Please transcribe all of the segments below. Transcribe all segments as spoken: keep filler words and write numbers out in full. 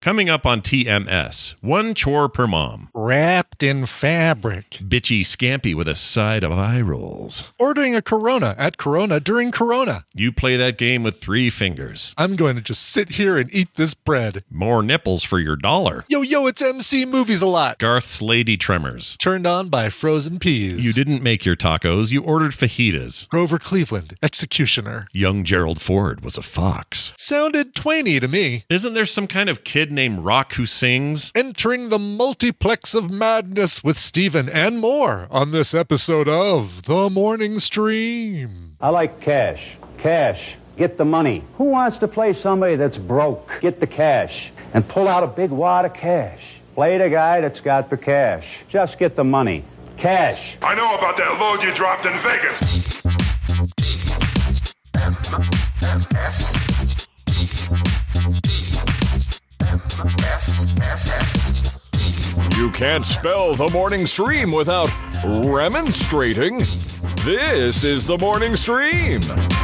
Coming up on T M S, one chore per mom. Wrapped in fabric. Bitchy Scampy with a side of eye rolls. Ordering a Corona at Corona during Corona. You play that game with three fingers. I'm going to just sit here and eat this bread. More nipples for your dollar. Yo, yo, it's M C Movies a lot. Garth's Lady Tremors. Turned on by frozen peas. You didn't make your tacos, you ordered fajitas. Grover Cleveland, executioner. Young Gerald Ford was a fox. Sounded twainy to me. Isn't there some kind of kid named Rock who sings? Entering the multiplex of madness with Steven and more on this episode of The Morning Stream. I like cash. Cash. Get the money. Who wants to play somebody that's broke? Get the cash and pull out a big wad of cash. Play the guy that's got the cash. Just get the money. Cash. I know about that load you dropped in Vegas. You can't spell The Morning Stream without remonstrating. This is The Morning Stream.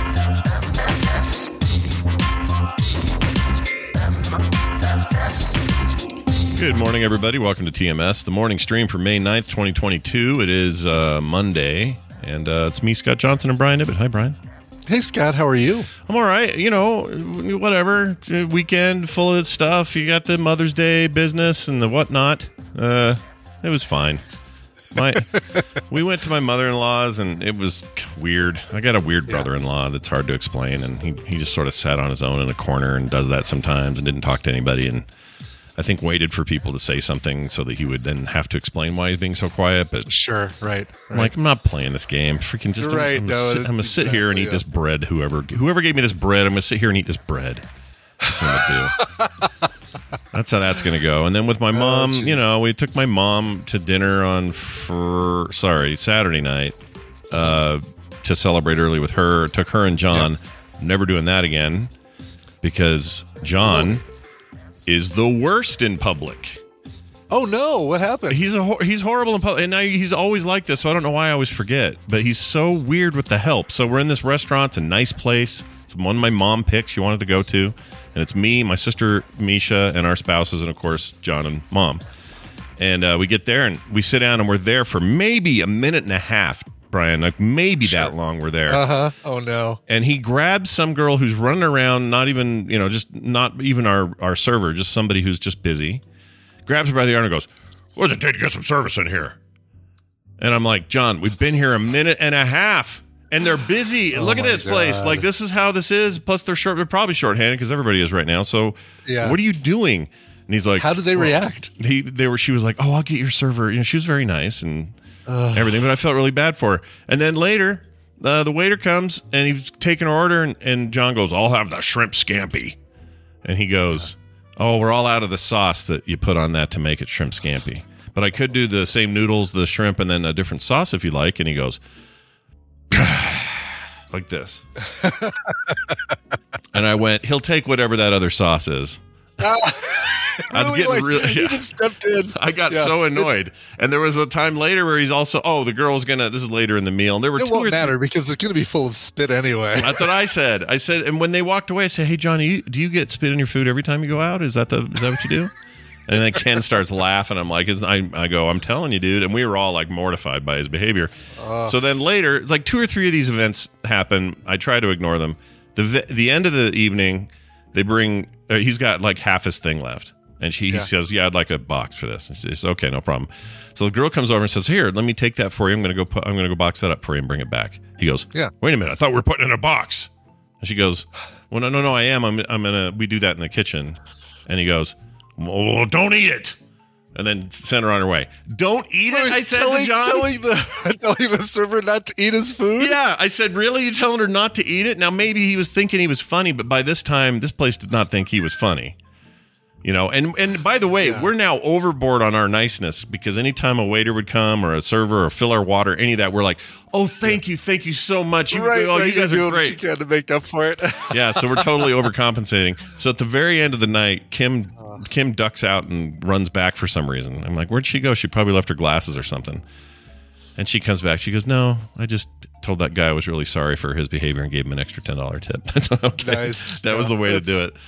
Good morning, everybody. Welcome to T M S, The Morning Stream for May ninth, twenty twenty-two. It is uh, Monday, and uh, it's me, Scott Johnson, and Brian Ibbett. Hi, Brian. Hey, Scott, how are you? I'm all right. You know, whatever. Weekend full of stuff. You got the Mother's Day business and the whatnot. Uh, it was fine. My, we went to my mother-in-law's, and it was weird. I got a weird brother-in-law that's hard to explain, and he, he just sort of sat on his own in a corner and does that sometimes and didn't talk to anybody, and I think waited for people to say something so that he would then have to explain why he's being so quiet. But sure, right. right. I'm like, I'm not playing this game. Freaking just, I'm, right, I'm, no, gonna sit, I'm gonna exactly, sit here and eat yeah. this bread. Whoever, whoever gave me this bread, I'm gonna sit here and eat this bread. That's what I'm gonna do. That's how that's gonna go. And then with my mom, oh, you know, we took my mom to dinner on for sorry Saturday night uh, to celebrate early with her. Took her and John. Yep. Never doing that again because John. Oh. is the worst in public. Oh no! What happened? He's a he's horrible in public, and now he's always like this. So I don't know why I always forget. But he's so weird with the help. So we're in this restaurant. It's a nice place. It's one my mom picked. She wanted to go to, and it's me, my sister Misha, and our spouses, and of course John and Mom. And uh, we get there and we sit down, and we're there for maybe a minute and a half. Brian, like maybe sure. that long we're there. Uh-huh. Oh, no. And he grabs some girl who's running around, not even, you know, just not even our, our server, just somebody who's just busy. Grabs her by the arm and goes, what does it take to get some service in here? And I'm like, John, we've been here a minute and a half, and they're busy. Oh Look at this God. place. Like, this is how this is. Plus, they're short. They're probably shorthanded because everybody is right now. So yeah. What are you doing? And he's like, how did they well, react? He, they were, she was like, oh, I'll get your server. You know, she was very nice and Ugh. everything, but I felt really bad for her. And then later, uh, the waiter comes and he's taking her order, and, and John goes, I'll have the shrimp scampi. And he goes, oh, we're all out of the sauce that you put on that to make it shrimp scampi. But I could do the same noodles, the shrimp, and then a different sauce if you like. And he goes, like this. And I went, he'll take whatever that other sauce is. Uh, I was really, getting like, really. You Yeah. just stepped in. I got yeah. so annoyed, and there was a time later where he's also. Oh, the girl was gonna. This is later in the meal, and there were it two won't or matter three, because it's going to be full of spit anyway. That's what I said. I said, and when they walked away, I said, "Hey, Johnny, you, do you get spit in your food every time you go out? Is that the? Is that what you do?" And then Ken starts laughing. I'm like, I, I go, I'm telling you, dude. And we were all like mortified by his behavior. Uh, so then later, it's like two or three of these events happen. I try to ignore them. The the end of the evening, they bring. Uh, he's got like half his thing left. And she yeah. he says, yeah, I'd like a box for this. And she says, okay, no problem. So the girl comes over and says, here, let me take that for you. I'm going to go put, I'm going to go box that up for you and bring it back. He goes, yeah. Wait a minute. I thought we were putting it in a box. And she goes, well, no, no, no, I am. I'm, I'm going to, we do that in the kitchen. And he goes, well, don't eat it. And then send her on her way. Don't eat it, I said telling, to John. Telling the, telling the server not to eat his food? Yeah. I said, really? You're telling her not to eat it? Now, maybe he was thinking he was funny, but by this time, this place did not think he was funny. You know, and, and by the way, yeah. we're now overboard on our niceness because anytime a waiter would come or a server or fill our water, any of that, we're like, oh, thank yeah. you. Thank you so much. You, right, oh, right, you guys are are great. You can to make up for it. Yeah, so we're totally overcompensating. So at the very end of the night, Kim Kim ducks out and runs back for some reason. I'm like, where'd she go? She probably left her glasses or something. And she comes back. She goes, no, I just told that guy I was really sorry for his behavior and gave him an extra ten dollars tip. That's okay. Nice. That yeah, was the way to do it.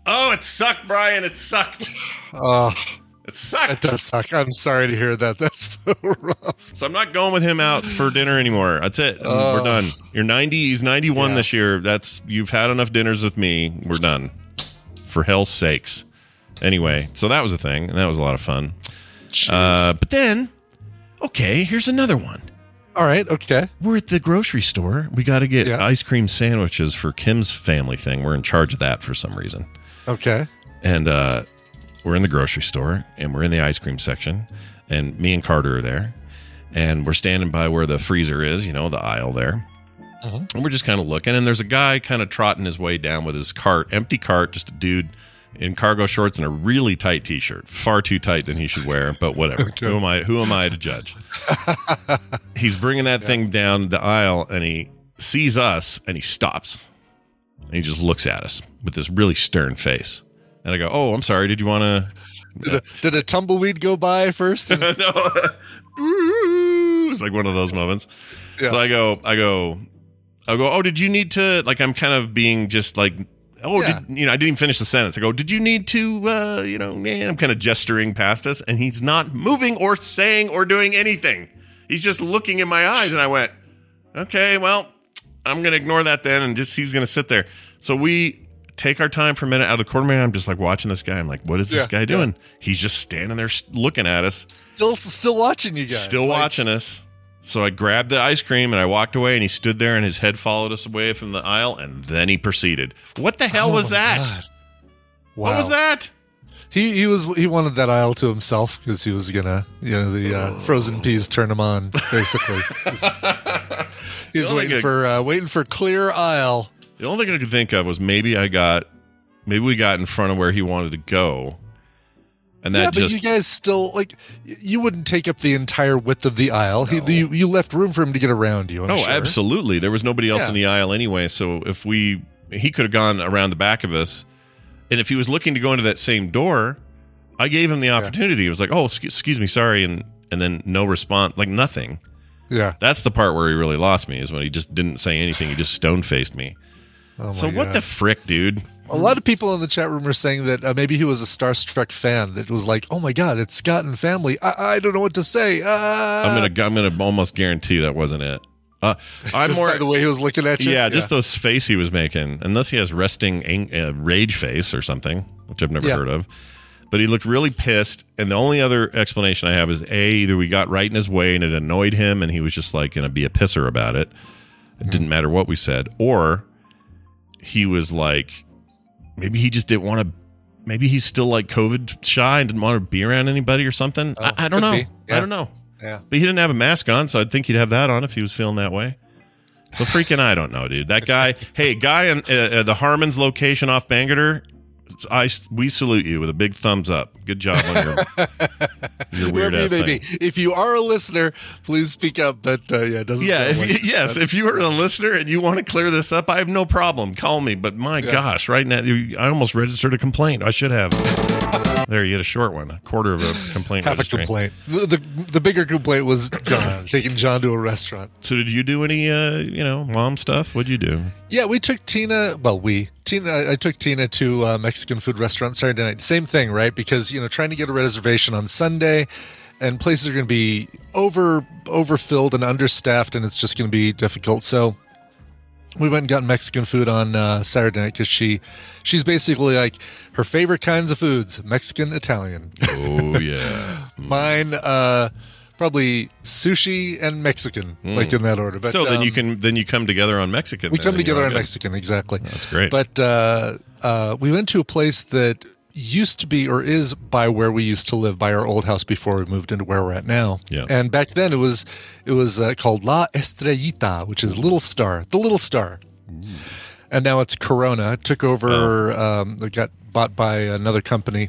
Oh, it sucked, Brian. It sucked. Oh, It sucked. it does suck. I'm sorry to hear that. That's so rough. So I'm not going with him out for dinner anymore. That's it. Oh. We're done. You're ninety. He's ninety-one Yeah. this year. That's you've had enough dinners with me. We're done. For hell's sakes. Anyway, so that was a thing, and that was a lot of fun. Uh, but then, okay, here's another one. All right. Okay. We're at the grocery store. We got to get Yeah. ice cream sandwiches for Kim's family thing. We're in charge of that for some reason. Okay. And uh, we're in the grocery store, and we're in the ice cream section, and me and Carter are there, and we're standing by where the freezer is, you know, the aisle there. Uh-huh. And we're just kind of looking, and there's a guy kind of trotting his way down with his cart, empty cart, just a dude in cargo shorts and a really tight t-shirt, far too tight than he should wear, but whatever. Okay. Who am I? Who am I to judge? He's bringing that thing down the aisle, and he sees us, and he stops, and he just looks at us with this really stern face. And I go, "Oh, I'm sorry. Did you want to?" Did a, did a tumbleweed go by first? And- No, it's like one of those moments. Yeah. So I go, I go, I go. Oh, did you need to? Like, I'm kind of being just like, oh, Yeah. did, you know, I didn't even finish the sentence. I go, did you need to? Uh, you know, man, I'm kind of gesturing past us, and he's not moving or saying or doing anything. He's just looking in my eyes, and I went, okay, well, I'm gonna ignore that then, and just he's gonna sit there. So we take our time for a minute. Out of the corner of my eye, I'm just like watching this guy. I'm like, what is this Yeah, guy doing? He's just standing there s- looking at us. Still, still watching you guys. Still Like, watching us. So I grabbed the ice cream and I walked away, and he stood there and his head followed us away from the aisle, and then he proceeded. What the hell oh was my that? God. Wow. What was that? He he was he wanted that aisle to himself because he was gonna you know the uh, frozen peas turn him on basically. He's, he's only waiting good- for uh, waiting for clear aisle. The only thing I could think of was maybe I got, maybe we got in front of where he wanted to go, and that yeah, but just you guys still like y- you wouldn't take up the entire width of the aisle. He, you you left room for him to get around you. I'm oh, sure. absolutely. There was nobody else Yeah. in the aisle anyway. So if we, he could have gone around the back of us, and if he was looking to go into that same door, I gave him the opportunity. It was like, oh, excuse, excuse me, sorry, and and then no response, like nothing. Yeah. That's the part where he really lost me, is when he just didn't say anything. He just stone faced me. Oh my So what God. the frick, dude? A lot of people in the chat room are saying that uh, maybe he was a starstruck fan that was like, "Oh my God, it's Scott and family. I, I don't know what to say." Uh, I'm gonna I'm gonna almost guarantee that wasn't it. Uh, I'm just more by the way he was looking at you. yeah, just those face he was making. Unless he has resting ang- uh, rage face or something, which I've never Yeah. heard of. But he looked really pissed, and the only other explanation I have is a either we got right in his way and it annoyed him, and he was just like gonna be a pisser about it. It didn't matter what we said, or he was like, maybe he just didn't want to. Maybe he's still like COVID shy and didn't want to be around anybody or something. Oh, I, I don't could know. be. Yeah. I don't know. Yeah. But he didn't have a mask on, so I'd think he'd have that on if he was feeling that way. So freaking, I don't know, dude. That guy, hey, guy in uh, uh, the Harmon's location off Bangerter, I we salute you with a big thumbs up. Good job on your your weird Wherever you ass may thing. be. If you are a listener, please speak up. But uh, yeah, it doesn't. Yeah, sound if like you, it. yes. If you are a listener and you want to clear this up, I have no problem. Call me. But my Yeah. gosh, right now you- I almost registered a complaint. I should have. There, you had a short one, a quarter of a complaint. Have a registering. complaint. The, the the bigger complaint was John taking John to a restaurant. So, did you do any, uh, you know, mom stuff? What'd you do? Yeah, we took Tina. Well, we Tina. I, I took Tina to a Mexican food restaurant Saturday night. Same thing, right? Because you know, trying to get a reservation on Sunday, and places are going to be over overfilled and understaffed, and it's just going to be difficult. So we went and got Mexican food on uh, Saturday night because she she's basically like her favorite kinds of foods: Mexican, Italian. Oh yeah. Mine, uh, probably sushi and Mexican, like in that order. But So then you um, can then you come together on Mexican. we then, come and you're together all on good. Mexican, exactly. That's great. But uh, uh, we went to a place that used to be or is by where we used to live, by our old house before we moved into where we're at now. Yeah. And back then it was it was uh, called La Estrellita, which is Little Star, the Little Star. And now it's Corona. It took over. Oh. Um, it got bought by another company.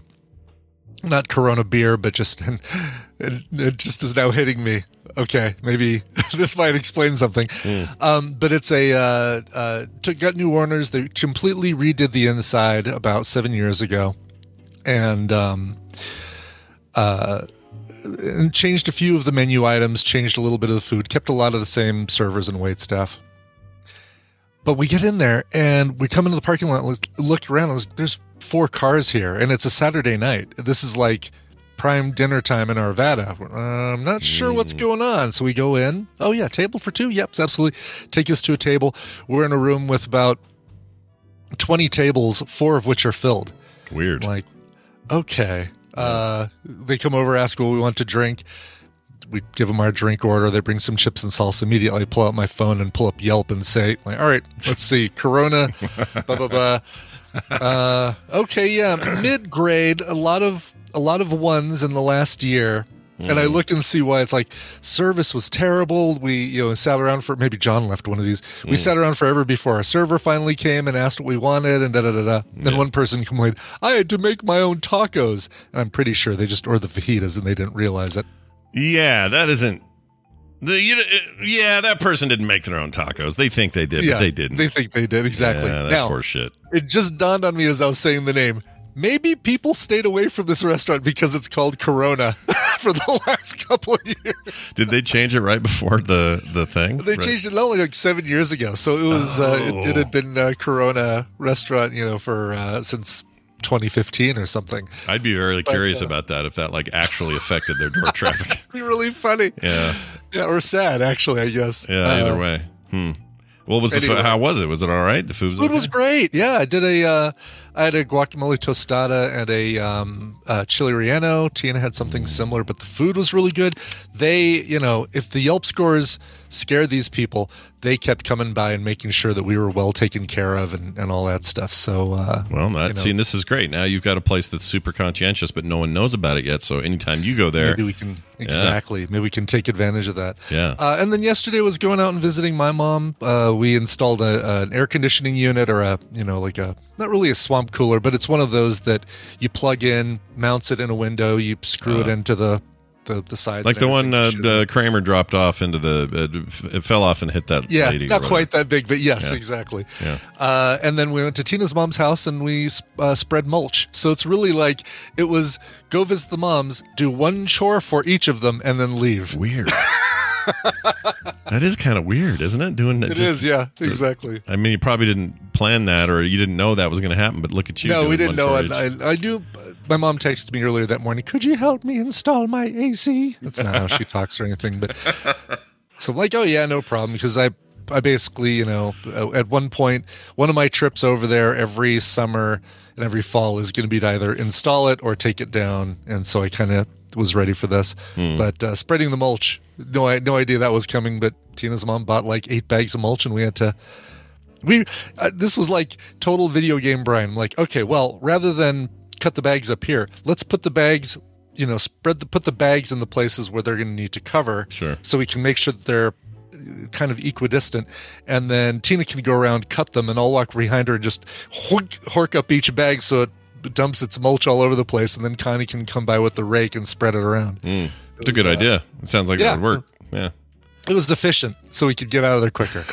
Not Corona beer, but just and it, it just is now hitting me. Okay, maybe this might explain something. Um, but it's a uh, uh, took, got new owners. They completely redid the inside about seven years ago, and um, uh, and changed a few of the menu items. Changed a little bit of the food. Kept a lot of the same servers and wait staff. But we get in there and we come into the parking lot, look, look around. And there's four cars here, and it's a Saturday night. This is like prime dinner time in Arvada. Uh, I'm not sure what's going on. So we go in. Oh, yeah, table for two? Yep, absolutely. Take us to a table. We're in a room with about twenty tables, four of which are filled. Weird. I'm like, okay. Uh, they come over, ask what we want to drink. We give them our drink order. They bring some chips and salsa. Immediately, I pull out my phone and pull up Yelp and say, like, all right, let's see. Corona, blah, blah, blah. Uh, okay, yeah, mid-grade, a lot of a lot of ones in the last year. Mm. And I looked and see why. It's like service was terrible. We, you know, sat around for, maybe John left one of these. We mm. sat around forever before our server finally came and asked what we wanted, and da da da da. And then one person complained, I had to make my own tacos. And I'm pretty sure they just ordered the fajitas and they didn't realize it. Yeah, that isn't. The, you, yeah, that person didn't make their own tacos. They think they did, yeah, but they didn't. They think they did, exactly. Yeah, that's now, horseshit. It just dawned on me as I was saying the name. Maybe people stayed away from this restaurant because it's called Corona for the last couple of years. Did they change it right before the, the thing? They right. changed it only like seven years ago. So it was oh. uh, it, it had been a Corona restaurant, you know, for uh, since twenty fifteen or something. I'd be very curious but, uh, about that if that like actually affected their door traffic. It'd be really funny. Yeah. Yeah, or sad actually, I guess. Yeah, uh, either way. Hmm. What was anyway. the food? How was it? Was it all right? The food was, food okay? was great. Yeah, I did a. Uh, I had a guacamole tostada and a um, uh, chili relleno. Tina had something similar, but the food was really good. They, you know, if the Yelp scores scared these people, they kept coming by and making sure that we were well taken care of and, and all that stuff. So, uh, well, that, you know, see, and this is great. Now you've got a place that's super conscientious, but no one knows about it yet. So anytime you go there, maybe we can exactly. Yeah. Maybe we can take advantage of that. Yeah. Uh, and then yesterday was going out and visiting my mom. Uh, we installed a, an air conditioning unit, or a, you know, like a not really a swamp cooler, but it's one of those that you plug in, mounts it in a window, you screw uh, it into the. The, the sides, like the one uh, the Kramer dropped off into the uh, it fell off and hit that yeah lady. Not quite that big, but yes, yeah. exactly. Yeah. Uh, and then we went to Tina's mom's house and we uh, spread mulch. So it's really like it was go visit the moms, do one chore for each of them, and then leave. Weird. That is kind of weird, isn't it? Doing that. It just, is, yeah, exactly. I mean, you probably didn't plan that, or you didn't know that was going to happen. But look at you. No, we didn't know. I, I, I knew. My mom texted me earlier that morning. Could you help me install my A C? That's not how she talks or anything. But so I'm like, oh yeah, no problem. Because I, I basically, you know, at one point, one of my trips over there every summer and every fall is going to be to either install it or take it down. And so I kind of was ready for this. Hmm. But uh, spreading the mulch, no, I had no idea that was coming. But Tina's mom bought like eight bags of mulch, and we had to. We uh, this was like total video game Brian. I'm like, okay, well, rather than cut the bags up here, let's put the bags, you know, spread the put the bags in the places where they're going to need to cover, sure, so we can make sure that they're kind of equidistant, and then Tina can go around, cut them, and I'll walk behind her and just hork, hork up each bag so it dumps its mulch all over the place, and then Connie can come by with the rake and spread it around. Mm. It's a good uh, idea. It sounds like yeah, it would work. Yeah. It was efficient, so we could get out of there quicker.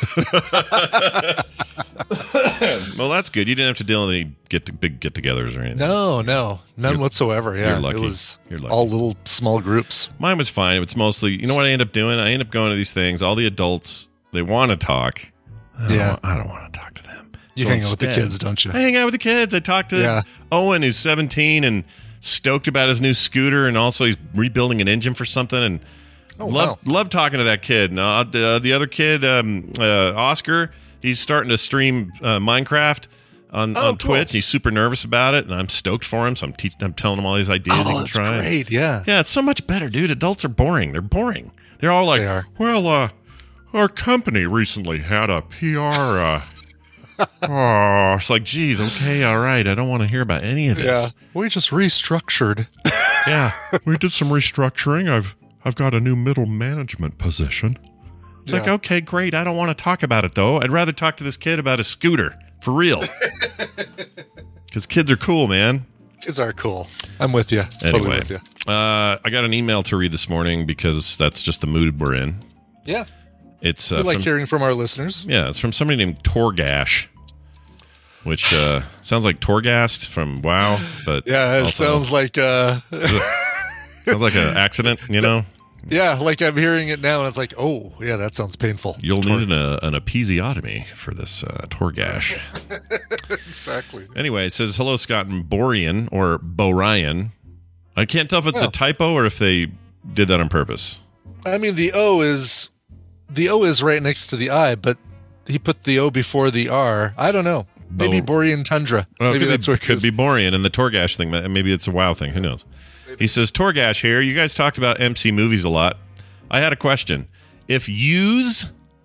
Well, that's good. You didn't have to deal with any get to, big get-togethers or anything. No, no, none you're, whatsoever. Yeah, you're lucky. It was you're lucky. all little small groups. Mine was fine. It's mostly, you know what I end up doing? I end up going to these things. All the adults, they want to talk. I don't, yeah, I don't want to talk to them. You so hang instead, out with the kids, don't you? I hang out with the kids. I talk to yeah. Owen, who's seventeen and stoked about his new scooter, and also he's rebuilding an engine for something, and oh, love wow. love talking to that kid. Now uh, the other kid, um, uh, Oscar, he's starting to stream uh, Minecraft on, oh, on cool. Twitch. He's super nervous about it, and I'm stoked for him. So I'm teaching, I'm telling him all these ideas oh, he can that's try. Great, yeah, yeah, it's so much better, dude. Adults are boring. They're boring. They're all like, they are. well, uh, our company recently had a P R. Uh, oh, it's like, geez, okay, all right. I don't want to hear about any of this. Yeah, we just restructured. Yeah, we did some restructuring. I've I've got a new middle management position. It's yeah. like, okay, great. I don't want to talk about it, though. I'd rather talk to this kid about a scooter, for real. Because kids are cool, man. Kids are cool. I'm with you. Anyway, totally with you. Uh, I got an email to read this morning because that's just the mood we're in. Yeah. It's uh, we like from, hearing from our listeners. Yeah, it's from somebody named Torgash, which uh, sounds like Torghast from WoW, but yeah, it also, sounds like uh, sounds like an accident, you know. Yeah, like I'm hearing it now, and it's like, oh, yeah, that sounds painful. You'll need an, uh, an episiotomy for this uh, Torgash. Exactly. Anyway, it says, hello, Scott and Borean, or Borian. I can't tell if it's Oh. a typo or if they did that on purpose. I mean, the O is the O is right next to the I, but he put the O before the R. I don't know. Maybe Bo- Borean Tundra. Well, Maybe could that's be, what it could is. be Borean and the Torgash thing. Maybe it's a WoW thing. Who knows? He says, Torgash here. You guys talked about M C movies a lot. I had a question. If yous...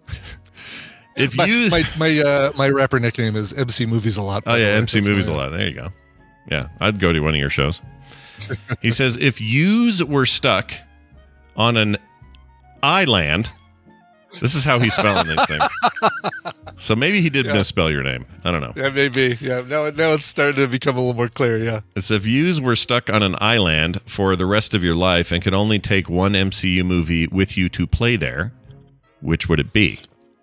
if My you... my my, uh, my rapper nickname is M C Movies a lot. Oh, yeah, M C That's movies my- a lot. There you go. Yeah, I'd go to one of your shows. He says, if yous were stuck on an island... This is how he's spelling these things. So maybe he did Yeah. misspell your name. I don't know. Yeah, maybe. Yeah, now now it's starting to become a little more clear. Yeah. It's if yous were stuck on an island for the rest of your life and could only take one M C U movie with you to play there, which would it be?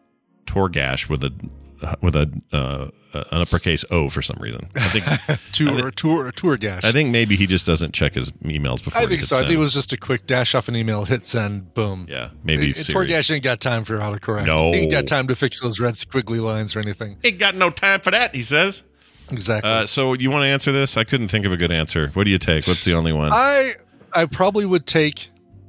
Torgash with a with a uh, an uppercase O for some reason. I think Tour tour tour gash. I think maybe he just doesn't check his emails before. I he think hits so. I send. think it was just a quick dash off an email, hit send, boom. Yeah, maybe It- Siri. Torgash ain't got time for autocorrect. No. He ain't got time to fix those red squiggly lines or anything. Ain't got no time for that. He says. Exactly. Uh, so you want to answer this? I couldn't think of a good answer. What do you take? What's the only one? I I probably would take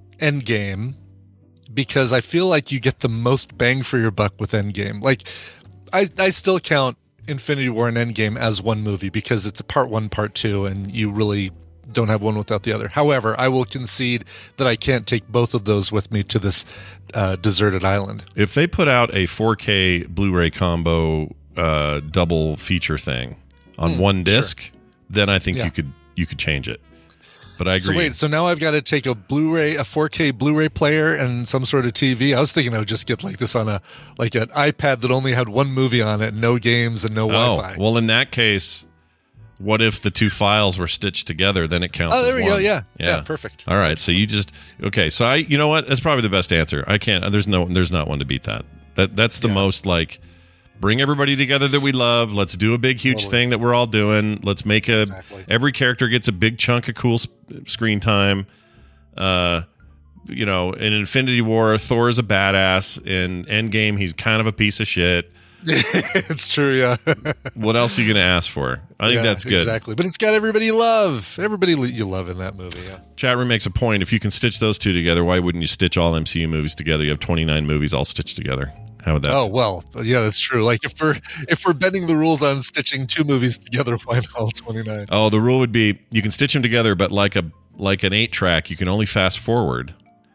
Endgame because I feel like you get the most bang for your buck with Endgame. Like I I still count Infinity War and Endgame as one movie because it's a part one, part two, and you really don't have one without the other. However, I will concede that I can't take both of those with me to this uh, deserted island. If they put out a four K Blu-ray combo uh, double feature thing on Hmm, one disc, then I think Yeah. you could you could change it. But I agree. So wait, so now I've got to take a Blu-ray, a four K Blu-ray player, and some sort of T V. I was thinking I would just get like this on a like an iPad that only had one movie on it, no games and no oh, Wi-Fi. well, in that case, what if the two files were stitched together? Then it counts. Oh, there as we go. one. Yeah. Yeah, perfect. All right, so you just okay. So I, you know what? That's probably the best answer. I can't. There's no. There's not one to beat that. That that's the Yeah. most like. Bring everybody together that we love. Let's do a big, huge Totally. thing that we're all doing. Let's make a. Exactly. Every character gets a big chunk of cool sp- screen time. Uh, you know, in Infinity War, Thor is a badass. In Endgame, he's kind of a piece of shit. It's true. Yeah. What else are you going to ask for? I think Yeah, that's good. Exactly. But it's got everybody you love. Everybody li- you love in that movie. Yeah. Chat room makes a point. If you can stitch those two together, why wouldn't you stitch all M C U movies together? You have twenty-nine movies all stitched together. How would that? Oh well, yeah, that's true. Like if we're if we're bending the rules on stitching two movies together, why not all twenty-nine? Oh, the rule would be you can stitch them together, but like a like an eight track, you can only fast forward,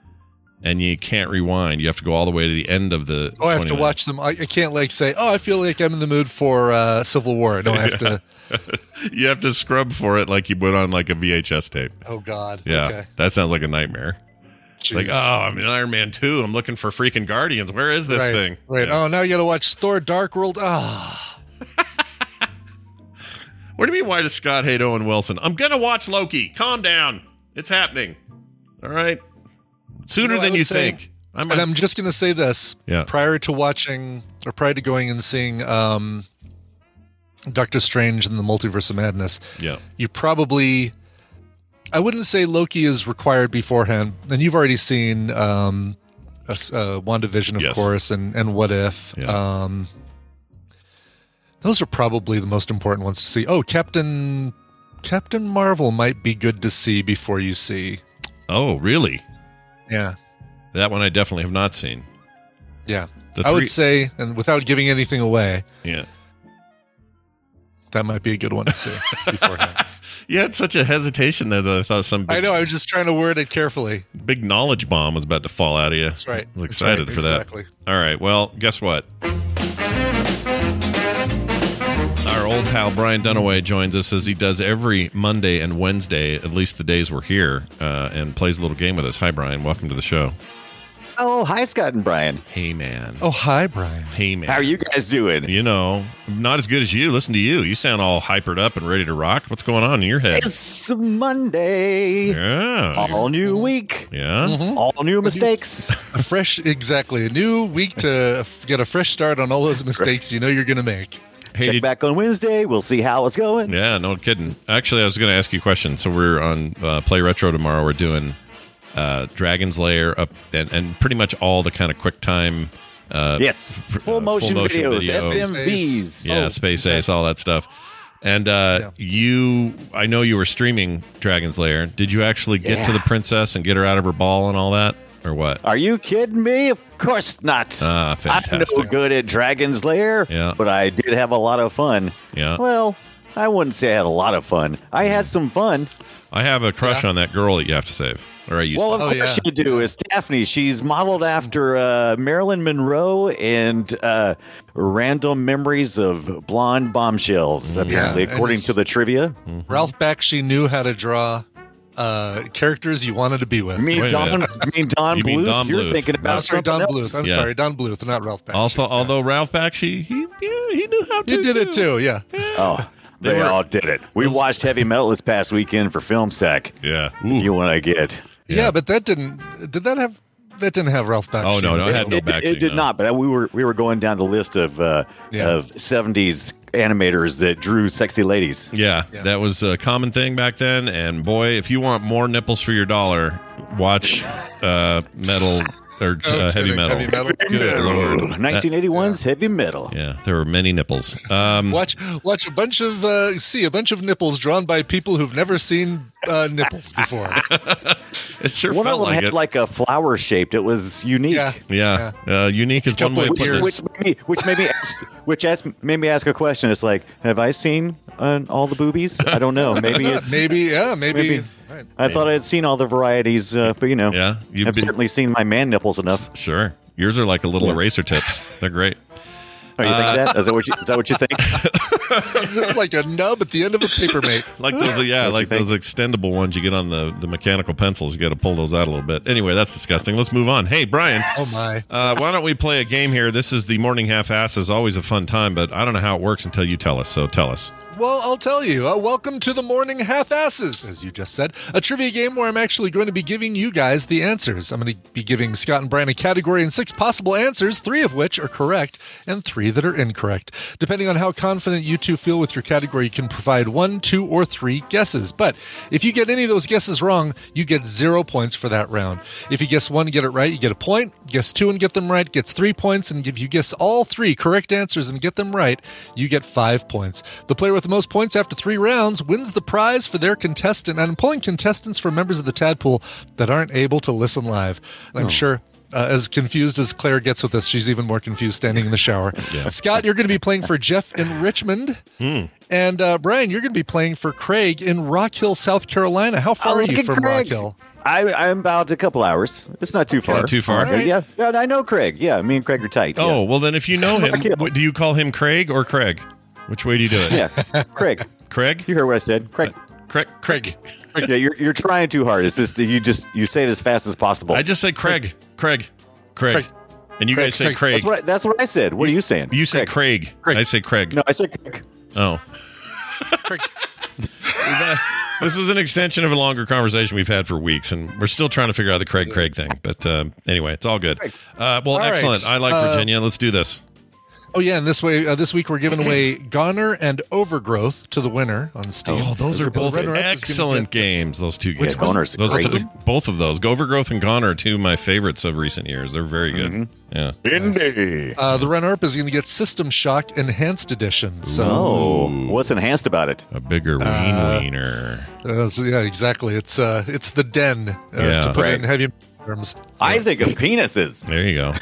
and you can't rewind. You have to go all the way to the end of the. Oh, I have to twenty-nine. watch them. I, I can't like say, oh, I feel like I'm in the mood for uh, Civil War. No, I have to. You have to scrub for it like you would on like a V H S tape. Oh God. Yeah, Okay. that sounds like a nightmare. It's like, Jeez. oh, I'm in Iron Man two. I'm looking for freaking Guardians. Where is this right, thing? Right. Yeah. Oh, now you got to watch Thor: Dark World. Ah. What do you mean? Why does Scott hate Owen Wilson? I'm gonna watch Loki. Calm down. It's happening. All right. Sooner You know, I than would you say- think. I'm. And a- I'm just going to say this. Yeah. Prior to watching, or prior to going and seeing um, Doctor Strange and the Multiverse of Madness, yeah. you probably, I wouldn't say Loki is required beforehand. And you've already seen um, a, s- uh, WandaVision, of Yes. course, and, and What If. Yeah. Um, those are probably the most important ones to see. Oh, Captain Captain Marvel might be good to see before you see. Oh, really? Yeah. That one I definitely have not seen. Yeah. The I three- would say, and without giving anything away, Yeah. that might be a good one to see beforehand. You had such a hesitation there that I thought some big, I know. I was just trying to word it carefully. big knowledge bomb was about to fall out of you. That's right. I was That's excited right. for Exactly. that. All right. Well, guess what? Our old pal Brian Dunaway joins us as he does every Monday and Wednesday, at least the days we're here, uh, and plays a little game with us. Hi, Brian. Welcome to the show. Oh, hi, Scott and Brian. Hey, man. Oh, hi, Brian. Hey, man. How are you guys doing? You know, not as good as you. Listen to you. You sound all hypered up and ready to rock. What's going on in your head? It's Monday. Yeah. All new week. Yeah. All new mistakes. A fresh, exactly. A new week to f- get a fresh start on all those mistakes you know you're going to make. Hey, Check did- back on Wednesday. We'll see how it's going. Yeah, no kidding. Actually, I was going to ask you a question. So we're on uh, Play Retro tomorrow. We're doing uh, Dragon's Lair, up and, and pretty much all the kind of QuickTime. Uh, Yes, f- full uh, motion, videos, video. F M Vs. Yeah, Oh, Space okay. Ace, all that stuff. And uh, Yeah. you, I know you were streaming Dragon's Lair. Did you actually get to Yeah. the princess and get her out of her ball and all that, or what? Are you kidding me? Of course not. Ah, I'm fantastic. no good at Dragon's Lair, Yeah. but I did have a lot of fun. Yeah. Well, I wouldn't say I had a lot of fun. I had some fun. I have a crush Yeah. on that girl that you have to save, or I used Well, to. of Oh, course yeah. you do. It's Daphne. She's modeled after uh, Marilyn Monroe and uh, random memories of blonde bombshells, apparently, and according it's- to the trivia. Ralph Bakshi knew how to draw uh, characters you wanted to be with. You mean Wait a Don, minute. you mean Don You mean Bluth? Don You're Bluth. thinking I'm about sorry, something Don else. Bluth. I'm Yeah. sorry, Don Bluth, not Ralph Bakshi. Also, although Ralph Bakshi, he yeah, he knew how to. you did it too, yeah. Oh, They they, were- all did it. We those- watched Heavy Metal this past weekend for Film Stack. Yeah. If you want to get. yeah. but that didn't. Did that have? That didn't have Ralph Bakshi. Oh no, no, it had no it, Bakshi. it did no. not, but we were we were going down the list of uh, Yeah. of seventies animators that drew sexy ladies. Yeah, Yeah. that was a common thing back then. And boy, if you want more nipples for your dollar, watch uh, metal or No uh, heavy kidding, metal. heavy metal. Good lord. nineteen eighty-one's Heavy Metal. Yeah, there were many nipples. Um, Watch, watch a bunch of uh, see a bunch of nipples drawn by people who've never seen uh, nipples before. it sure One of felt them like had it. like a flower shaped. It was unique. Yeah. yeah, Uh, unique is one Couple way to of put years. it. Which made me, which made me, ask, which asked, made me ask a question. It's like, have I seen uh, all the boobies? I don't know. Maybe it's. maybe, yeah, maybe. Maybe. Right. I thought I had seen all the varieties, uh, but you know, Yeah, you've I've been- certainly seen my man nipples enough. Sure, yours are like a little Yeah. eraser tips. They're great. Oh, you Uh, think that? Is that what you, is that what you think? Like a nub at the end of a paper mate. Like those, yeah, Don't you like think? those extendable ones you get on the, the mechanical pencils. You got to pull those out a little bit. Anyway, that's disgusting. Let's move on. Hey, Brian, Oh my. uh, why don't we play a game here? This is the morning half-asses. Always a fun time, but I don't know how it works until you tell us. So tell us. Well, I'll tell you. Uh, welcome to the Morning Half-Asses, as you just said. A trivia game where I'm actually going to be giving you guys the answers. I'm going to be giving Scott and Brian a category and six possible answers, three of which are correct and three that are incorrect. Depending on how confident you two feel with your category, you can provide one, two, or three guesses. But if you get any of those guesses wrong, you get zero points for that round. If you guess one and get it right, you get a point. Guess two and get them right, gets three points. And if you guess all three correct answers and get them right, you get five points. The player with the most points after three rounds wins the prize for their contestant. And I'm pulling contestants from members of the Tadpool that aren't able to listen live. And I'm sure uh, as confused as Claire gets with this, she's even more confused standing in the shower. Scott, you're going to be playing for Jeff in Richmond. And uh, Brian, you're going to be playing for Craig in Rock Hill, South Carolina. How far Oh, are look you at from Craig. Rock Hill? I, I'm about a couple hours. It's not too far. Not too far. All right. Yeah, yeah, I know Craig. Yeah, me and Craig are tight. Oh, well, then if you know him, Okay. what, do you call him Craig or Craig? Which way do you do it? yeah, yeah. Craig. Craig? You heard what I said, Craig. Craig? Craig. Yeah, you're you're trying too hard. It's just that you just you say it as fast as possible. I just say Craig. Craig. Craig. Craig. And you guys say Craig. That's what I, that's what I said. What are you saying? You say Craig. Craig. I say Craig. No, I said Craig. Oh. Craig. This is an extension of a longer conversation we've had for weeks, and we're still trying to figure out the Craig Craig thing. But uh, anyway, it's all good. Uh, well, All right. excellent. I like Uh, Virginia. Let's do this. Oh yeah, and this way, uh, this week we're giving away Goner and Overgrowth to the winner on Steam. Oh, those are The both runner-up is gonna excellent get- games. Those two games. Which Goner's those great. two- both of those. Overgrowth and Goner are two of my favorites of recent years. They're very good. Yeah. Indy. Uh, the runner-up is going to get System Shock Enhanced Edition. So, Oh, what's enhanced about it? A bigger ween Uh, wiener. uh, so, yeah, exactly. It's uh, it's the den uh, Yeah. to put Right. in heavy terms. I think of penises. There you go.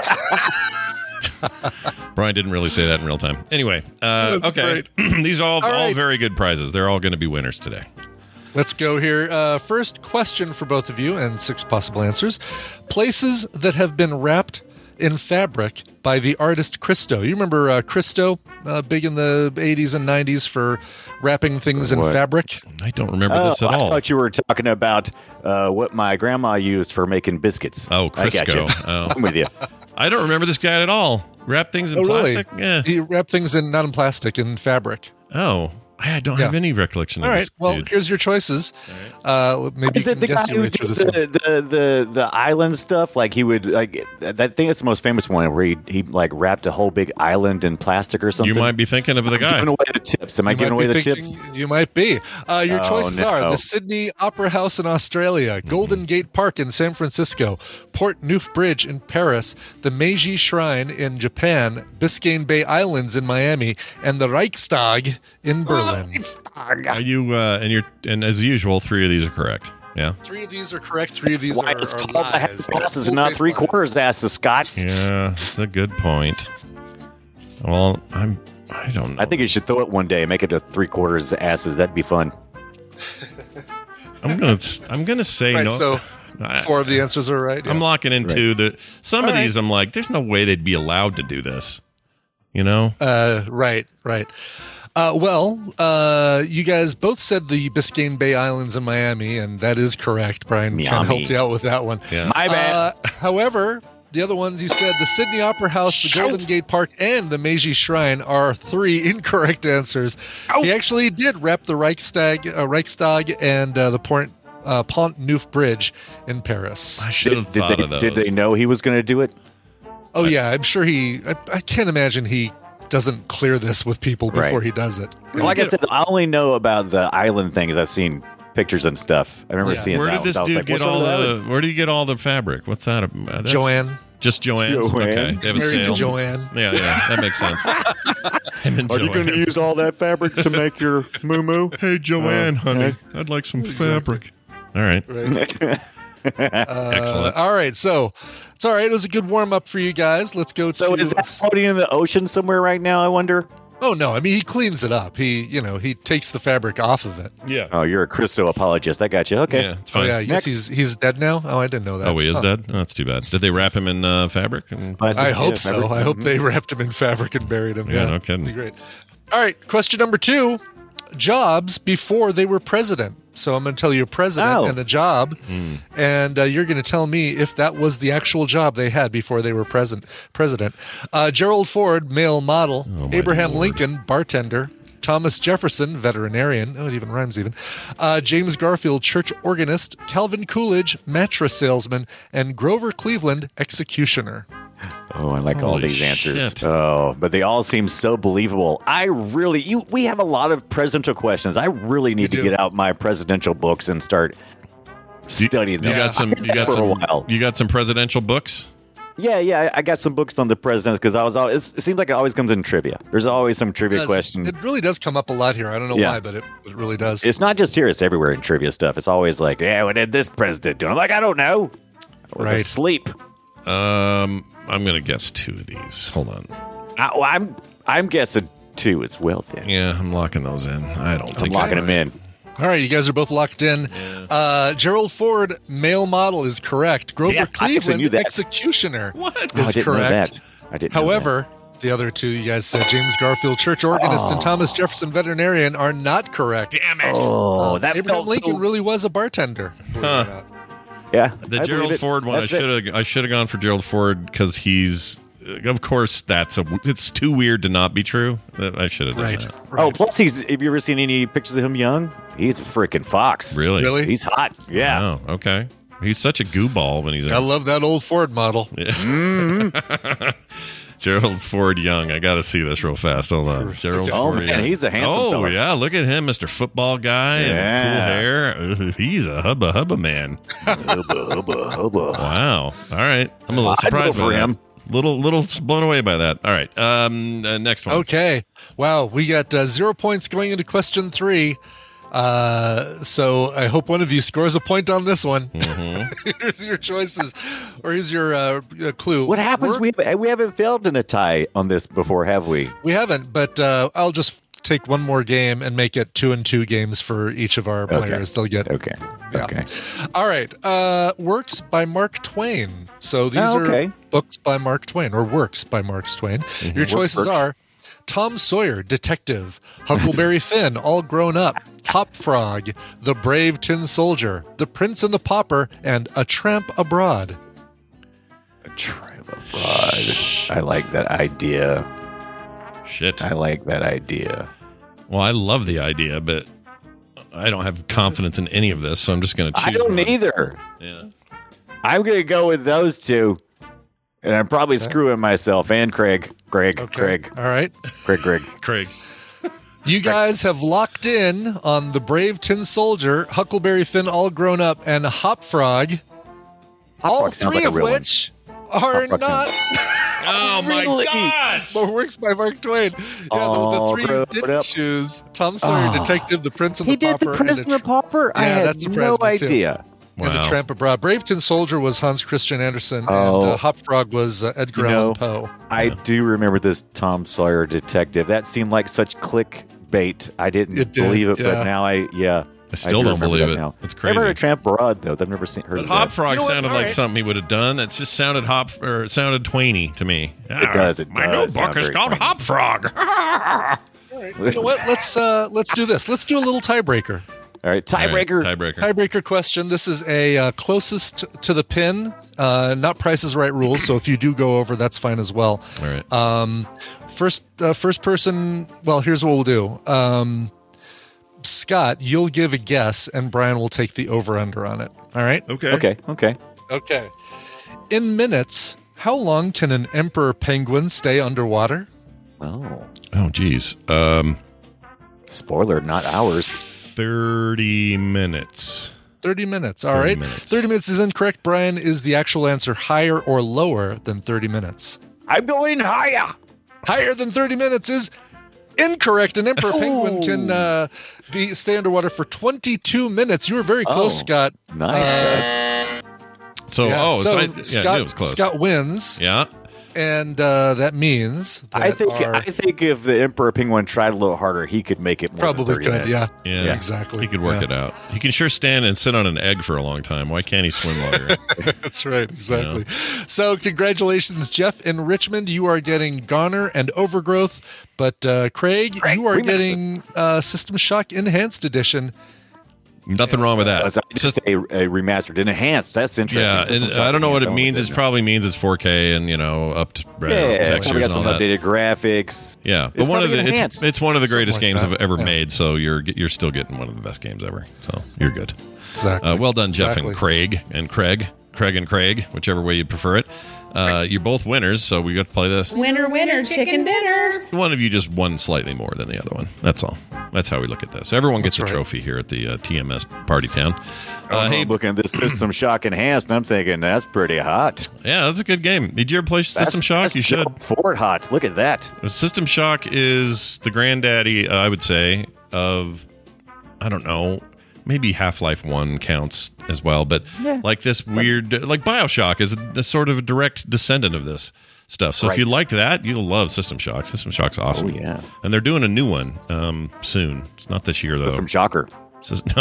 Brian didn't really say that in real time. Anyway, uh, That's okay. These are all, All all right. very good prizes. They're all going to be winners today. Let's go here. Uh, first question for both of you, and six possible answers. Places that have been wrapped in fabric by the artist Christo. You remember uh, Christo, uh, big in the eighties and nineties for wrapping things in What? fabric? I don't remember Oh, this at I all. thought you were talking about uh, what my grandma used for making biscuits. Oh, I got you. Crisco. Oh. I'm with you. I don't remember this guy at all. Wrap things in Oh, really? plastic? Yeah. He wrapped things in not in plastic, in fabric. Oh. I don't Yeah. have any recollection All of right. this Well, dude. here's your choices. Uh, maybe Is you it can the guess guy your who way did through this the, one. the, the, the island stuff? Like he would like that thing. That's the most famous one where he, he like wrapped a whole big island in plastic or something. You might be thinking of the I'm guy. giving away the tips. Am I You giving might away be the thinking- tips? You might be. Uh, your Oh, choices no. are the Sydney Opera House in Australia, Golden Gate Park in San Francisco, Port Neuf Bridge in Paris, the Meiji Shrine in Japan, Biscayne Bay Islands in Miami, and the Reichstag in Berlin. Are you uh, and you're and as usual, three of these are correct. Yeah. Three of these are correct. Three of these Why are, is are called the lies. bosses and not Full-face three lies. quarters asses, Scott? Yeah, it's a good point. Well, I'm. I don't know. I think you should throw it one day, make it a three quarters asses. That'd be fun. I'm gonna. I'm gonna say Right, no. so I- four of the answers are right. I'm yeah. locking into the. Some All of right. these, I'm like, there's no way they'd be allowed to do this. You know. Uh, right, right. Uh, well, uh, you guys both said the Biscayne Bay Islands in Miami, and that is correct. Brian kind of Miami. helped you out with that one. Yeah. My bad. Uh, however, the other ones you said the Sydney Opera House, the Shout. Golden Gate Park, and the Meiji Shrine are three incorrect answers. He actually did wrap the Reichstag, uh, Reichstag, and uh, the Port uh, Pont Neuf Bridge in Paris. I should have Did thought they, of those. did they know he was going to do it? Oh yeah, I'm sure he. I, I can't imagine he doesn't clear this with people before Right. he does it. Like I said, I only know about the island things. I've seen pictures and stuff. I remember Yeah. seeing Where that. did this I was dude like, get what's all wrong with the? island? Where did he get all the fabric? What's that? about? That's Joanne, Just Joanne's. Joanne. Okay, they have a married to sale. Joanne. Yeah, yeah, that makes sense. Him and Are you going to Joanne. use all that fabric to make your moo moo? Hey, Joanne, Uh, honey, okay. I'd like some fabric. All right. Right. Excellent. Uh, all right, so it's all right. It was a good warm up for you guys. Let's go So to. is that floating in the ocean somewhere right now? I wonder. Oh no! I mean, he cleans it up. He, you know, he takes the fabric off of it. Yeah. Oh, you're a Christo apologist. I got you. Okay. Yeah, it's Oh fine. yeah, I guess Next. he's he's dead now. Oh, I didn't know that. Oh, he is Huh. dead? Oh, that's too bad. Did they wrap him in uh, fabric? And- I hope so. Fabric. I hope they wrapped him in fabric and buried him. Yeah, Yeah, no kidding. Be great. All right, question number two: jobs before they were president. So I'm going to tell you a president Oh. and a job, and uh, you're going to tell me if that was the actual job they had before they were present president. Uh, Gerald Ford, male model. my Abraham Lord. Lincoln, bartender. Thomas Jefferson, veterinarian. Oh, it even rhymes even. Uh, James Garfield, church organist. Calvin Coolidge, mattress salesman. And Grover Cleveland, executioner. Oh, I like all Holy these answers. shit. Oh, but they all seem so believable. I really, you, we have a lot of presidential questions. I really need We to do. get out my presidential books and start You- studying You them. got some. You got for a some. while. You got some presidential books. Yeah, yeah, I I got some books on the presidents because I was always. It seems like it always comes in trivia. There's always some trivia Does- question. It really does come up a lot here. I don't know Yeah. why, but it, it really does. It's not just here; it's everywhere in trivia stuff. It's always like, yeah, what did this president do? I'm like, I don't know. I was Right. asleep. Um, I'm gonna guess two of these. Hold on. I, well, I'm I'm guessing two as well. Then Yeah, I'm locking those in. I don't I'm think locking I- them in. All right, you guys are both locked in. Uh, Gerald Ford, male model, is correct. Grover Yes, I actually knew Cleveland, that. executioner, What? Oh, I is didn't correct. know that. I didn't. know However, the other two you guys said, James Garfield, church organist, and Oh. Thomas Jefferson, veterinarian, are not correct. Damn that. it! oh, that Abraham felt Lincoln so- really was a bartender. believe it or Huh. not. Yeah, The I Gerald believe it. Ford one. I That's it. should have. I should have gone for Gerald Ford because he's. Of course, that's a. It's too weird to not be true. I should have done Right. that. right. Oh, plus he's. Have you ever seen any pictures of him young? He's a freaking fox. Really? Really? He's hot. Yeah. Oh, okay. He's such a goo ball when he's. I In. love that old Ford model. Gerald Ford Young. I got to see this real fast. Hold on. Gerald Oh, Ford man, Young. he's a handsome Oh fella. yeah, look at him, Mister Football Guy, and Yeah. cool hair. Ugh, he's a hubba hubba man. hubba, hubba, hubba. Wow. All right. I'm a little I'd surprised go by for that. him. Little, little blown away by that. All right. Um, uh, next one. Okay. Wow, we got uh, zero points going into question three. Uh, so I hope one of you scores a point on this one. Mm-hmm. Here's your choices, or here's your uh, uh, clue. What happens? Work- We we haven't failed in a tie on this before, have we? We haven't, but uh, I'll just take one more game and make it two and two games for each of our players. They'll get Okay. Yeah. Okay. All right. Uh, works by Mark Twain. So these Oh, okay. are books by Mark Twain, or works by Mark Twain. Mm-hmm. Your choices Works. are Tom Sawyer, Detective, Huckleberry Finn, All Grown Up, Top Frog, The Brave Tin Soldier, The Prince and the Pauper, and A Tramp Abroad. A tribe of blood. I like that idea. Shit. I like that idea. Well, I love the idea, but I don't have confidence in any of this, so I'm just going to choose I don't one. either. Yeah. I'm going to go with those two. And I'm probably Okay. screwing myself and Craig. Greg. Okay. Craig. All right. Craig. Craig. Craig. You guys have locked in on the Brave Tin Soldier, Huckleberry Finn all grown up, and Hop Frog. all Frog sounds three like a of real one. which are Hop Frog not Oh, my Really? gosh. but works by Mark Twain. Yeah, the, the All three you grown didn't up. choose: Tom Sawyer, Oh. Detective, The Prince and He the did Pauper, the Prince and the Tr- Pauper? I Yeah, had that surprised no me, too. idea. and Wow. The Tramp Abroad. Brave Tin Soldier was Hans Christian Andersen, Oh. and uh, Hop Frog was uh, Edgar You know, Allan Poe. I do remember this Tom Sawyer detective. That seemed like such clickbait. I didn't It did, believe it, yeah. but now I, yeah. I still do don't remember believe that it. now. It's I crazy. remember Tramp Abroad, though. I've never seen heard But of Hop that. Frog You know what? sounded All like right. something he would have done. It just sounded hop or it sounded Twainy to me. It does, it My does new book sound is very called Twainy. Hop Frog. All right, you know what? Let's uh, let's do this. Let's do a little tiebreaker. All right, All right, tiebreaker. tiebreaker. Tiebreaker question. This is a uh, closest to the pin, uh, not Price is Right rules. So if you do go over, that's fine as well. All right. Um, first, uh, first person. Well, here's what we'll do. Um, Scott, you'll give a guess, and Brian will take the over under on it. All right. okay. Okay, okay. Okay. In minutes, how long can an emperor penguin stay underwater? Oh, Oh, geez. Um, spoiler, not ours. thirty minutes. thirty minutes. All thirty right. minutes. thirty minutes is incorrect. Brian, is the actual answer higher or lower than thirty minutes? I'm going higher. Higher than thirty minutes is incorrect. An emperor penguin can uh, be stay underwater for twenty-two minutes. You were very close, Oh, Scott. Nice. Uh, So, Yeah, oh, so so I, yeah, Scott, I knew it was close. Scott wins, Yeah. and uh, that means that I think our- I think if the Emperor Penguin tried a little harder, he could make it more probably than thirty could. minutes. Yeah. Yeah. exactly. He could work Yeah. it out. He can sure stand and sit on an egg for a long time. Why can't he swim longer? That's right, exactly. So, congratulations, Jeff in Richmond. You are getting Goner and Overgrowth, but uh, Craig, Craig, you are remaster. getting uh, System Shock Enhanced Edition. Nothing wrong with Uh, that. so I just a, a remastered, and enhanced. That's interesting. Yeah, System and Shock I don't know what it Enhanced, means. I It don't probably means it's four K and you know up to res yeah, textures probably got and all some that. updated graphics. Yeah, but It's one of the probably it's, enhanced. it's one of the Something greatest like games that. I've ever Yeah. made. So you're you're still getting one of the best games ever. So you're good. Exactly. Uh, well done, Jeff Exactly. and Craig and Craig, Craig and Craig, whichever way you prefer it. Uh, you're both winners, so we got to play this. Winner, winner, chicken dinner. One of you just won slightly more than the other one. That's all. That's how we look at this. Everyone gets That's a right. trophy here at the uh, T M S Party Town. Uh, Uh, hey, I'm looking at this System Shock Enhanced, and I'm thinking that's pretty hot. yeah, that's a good game. Did you ever play System That's- Shock? that's You should. Fort hot. Look at that. System Shock is the granddaddy, uh, I would say, of, I don't know, maybe Half-Life one counts as well, but Yeah. like this weird, like Bioshock is a, a sort of a direct descendant of this stuff. So if Right. you liked that, you'll love System Shock. System Shock's awesome. Oh, yeah. And they're doing a new one um, soon. It's not this year, though. System Shocker. Sys- no.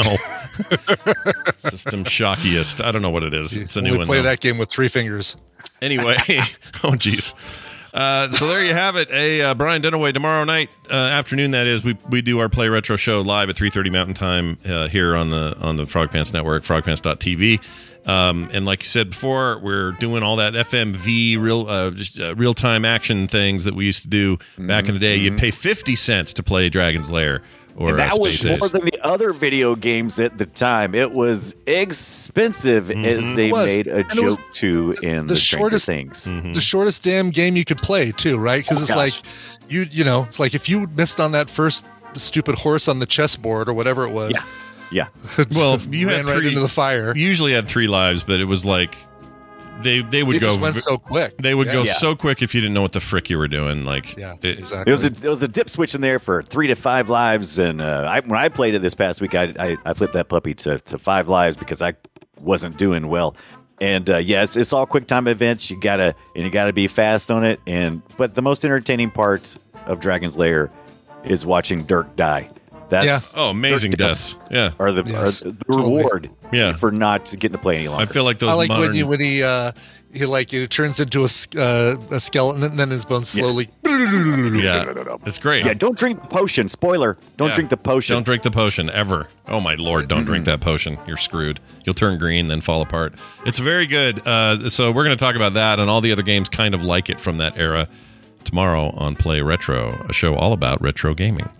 System Shockiest. I don't know what it is. It's a new Only one. play though. that game with three fingers. Anyway, oh jeez. Uh, so there you have it. A uh, Brian Dunaway tomorrow night uh, afternoon. That is, we we do our Play Retro show live at three thirty Mountain Time uh, here on the on the Frog Pants Network, frog pants dot t v. Um, and like you said before, we're doing all that F M V real uh, just uh, real time action things that we used to do back in the day. You'd pay fifty cents to play Dragon's Lair or And that uh, was Space more Ace. than the other video games at the time. It was expensive as they It was. made a And it was joke to in the the, Stranger shortest- Things. Mm-hmm. The shortest damn game you could play, too, right? Because Oh, it's gosh. like you you know, it's like if you missed on that first stupid horse on the chessboard or whatever it was, Yeah. Well, you ran had right three, into the fire. you usually had three lives, but it was like they they would It go just went v- so quick. they would Yeah. go Yeah. so quick if you didn't know what the frick you were doing. Like, Yeah, it- exactly. There was a there was a dip switch in there for three to five lives, and uh, I, when I played it this past week, I I, I flipped that puppy to, to five lives because I wasn't doing well. And uh, yes, it's all quick time events. You gotta and you gotta be fast on it. And but the most entertaining part of Dragon's Lair is watching Dirk die. That's Yeah. Oh, amazing Dirk deaths! Yeah, Are the, Yes, are the totally. reward Yeah. for not getting to play any longer. I feel like those I like modern. when you when he uh he like it turns into a, s- uh, a skeleton and then his bones slowly. yeah, it's great. yeah, don't drink the potion. Spoiler: don't Yeah. drink the potion. Don't drink the potion ever. Oh my lord! Don't drink that potion. You're screwed. You'll turn green, then fall apart. It's very good. Uh, so we're going to talk about that and all the other games kind of like it from that era tomorrow on Play Retro, a show all about retro gaming.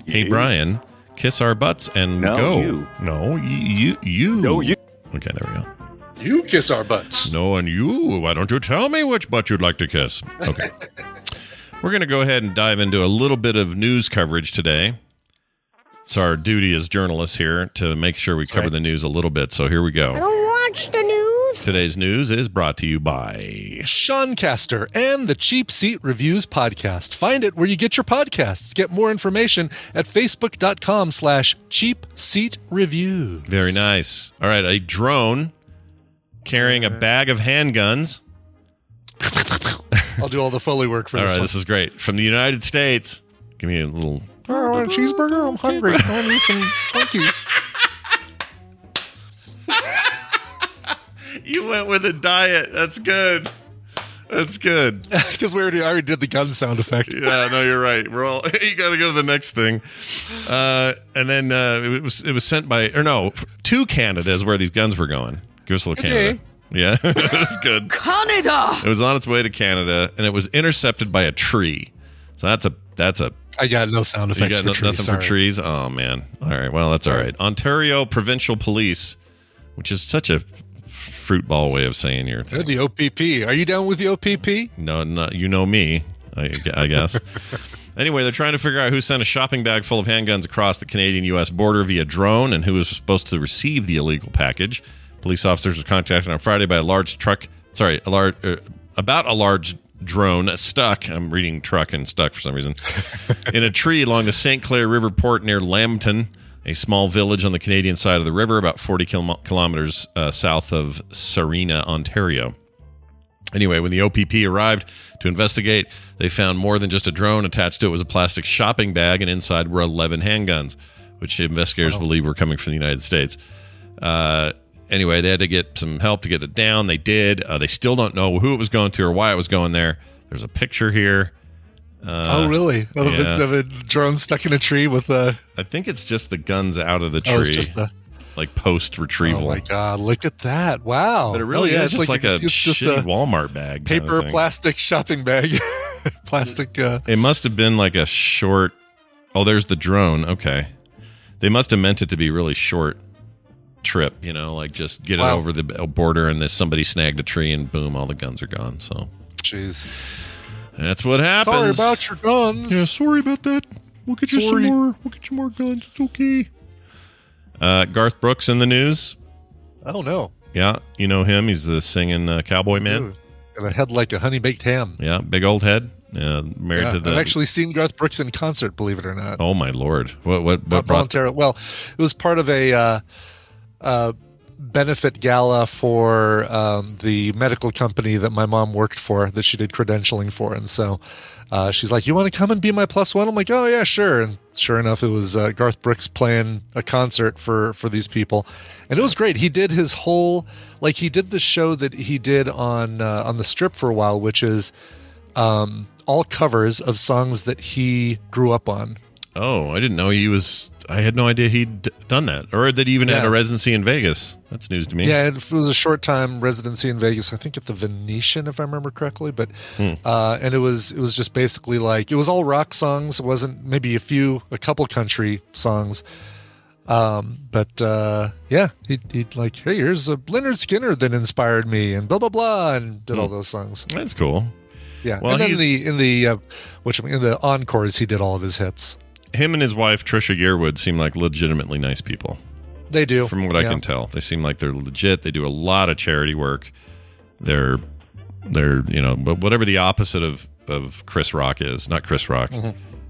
Hey, You. Brian, kiss our butts and No, go. you. No, you, you. You. No, you. Okay, there we go. You kiss our butts. No, and you. Why don't you tell me which butt you'd like to kiss? Okay. We're going to go ahead and dive into a little bit of news coverage today. It's our duty as journalists here to make sure we cover right. the news a little bit. So here we go. Don't watch the news. Today's news is brought to you by Sean Caster and the Cheap Seat Reviews podcast. Find it where you get your podcasts. Get more information at facebook.com slash cheap seat reviews. Very nice. All right, a drone carrying a bag of handguns. I'll do all the Foley work for All this right, one. this is great. From the United States. Give me a little. Oh, I want a cheeseburger. I'm hungry. I want to eat some Twinkies. You went with a diet. That's good. That's good. Because we already, I already did the gun sound effect. Yeah, no, you're right. We're all. You got to go to the next thing. Uh, and then uh, it was it was sent by or no to Canada is where these guns were going. Give us a little Okay. Canada. Yeah, that's good. Canada. It was on its way to Canada, and it was intercepted by a tree. So that's a that's a I got no sound you effects got for no- trees. nothing Sorry. for trees. Oh man. All right. Well, that's all right. Ontario Provincial Police, which is such a f- fruit ball way of saying your They're thing. the O P P. Are you down with the O P P? No, not you know me. I, I guess. Anyway, they're trying to figure out who sent a shopping bag full of handguns across the Canadian-U S border via drone and who was supposed to receive the illegal package. Police officers were contacted on Friday by a large truck. Sorry, a large uh, about a large drone stuck. I'm reading truck and stuck for some reason in a tree along the Saint Clair River Port near Lambton, a small village on the Canadian side of the river, about forty kil- kilometers uh, south of Sarnia, Ontario. Anyway, when the O P P arrived to investigate, they found more than just a drone. Attached to it was a plastic shopping bag, and inside were eleven handguns, which investigators believe were coming from the United States. Uh, anyway, they had to get some help to get it down. They did. Uh, they still don't know who it was going to or why it was going there. There's a picture here. Uh, oh, really? Of, yeah. a, of a drone stuck in a tree with a... I think it's just the guns out of the tree, Oh, it's just the... like post retrieval. Oh, my God. Look at that. Wow. But it really Oh, yeah, is just like, a it's just shitty a Walmart bag. kind of paper thing. plastic shopping bag. Plastic... Uh, It must have been like a short. Oh, there's the drone. Okay, they must have meant it to be really short trip. You know, like just get Wow. it over the border, and then somebody snagged a tree, and boom, all the guns are gone. So Jeez. that's what happens. Sorry about your guns. Yeah, sorry about that. We'll get you Sorry. some more. We'll get you more guns. It's okay. Uh, Garth Brooks in the news. I don't know. Yeah, you know him. He's the singing uh, cowboy man. Dude, got a head like a honey baked ham. Yeah, big old head. Uh, married Yeah, to the. I've actually seen Garth Brooks in concert, believe it or not. Oh my lord! What what Not what brought? voluntarily. Well, it was part of a uh, uh, benefit gala for um, the medical company that my mom worked for, that she did credentialing for, and so uh, she's like, "You want to come and be my plus one?" I'm like, "Oh yeah, sure." And sure enough, it was uh, Garth Brooks playing a concert for for these people, and it was great. He did his whole like he did the show that he did on uh, on the Strip for a while, which is. Um, all covers of songs that he grew up on. Oh, I didn't know he was. I had no idea he'd d- done that, or that he even had Yeah. a residency in Vegas. That's news to me. Yeah, it was a short time residency in Vegas. I think at the Venetian, if I remember correctly. But uh, and it was it was just basically like it was all rock songs. It wasn't maybe a few, a couple country songs. Um, but uh, yeah, he he'd like, hey, here's a Leonard Skinner that inspired me, and blah blah blah, and did all those songs. That's cool. Yeah, Well, and then he's- in the in the uh, which in the encores, he did all of his hits. Him and his wife Trisha Yearwood seem like legitimately nice people. They do, From what I Yeah. can tell, they seem like they're legit. They do a lot of charity work. They're they're you know, but whatever the opposite of of Chris Rock is, not Chris Rock. Mm-hmm.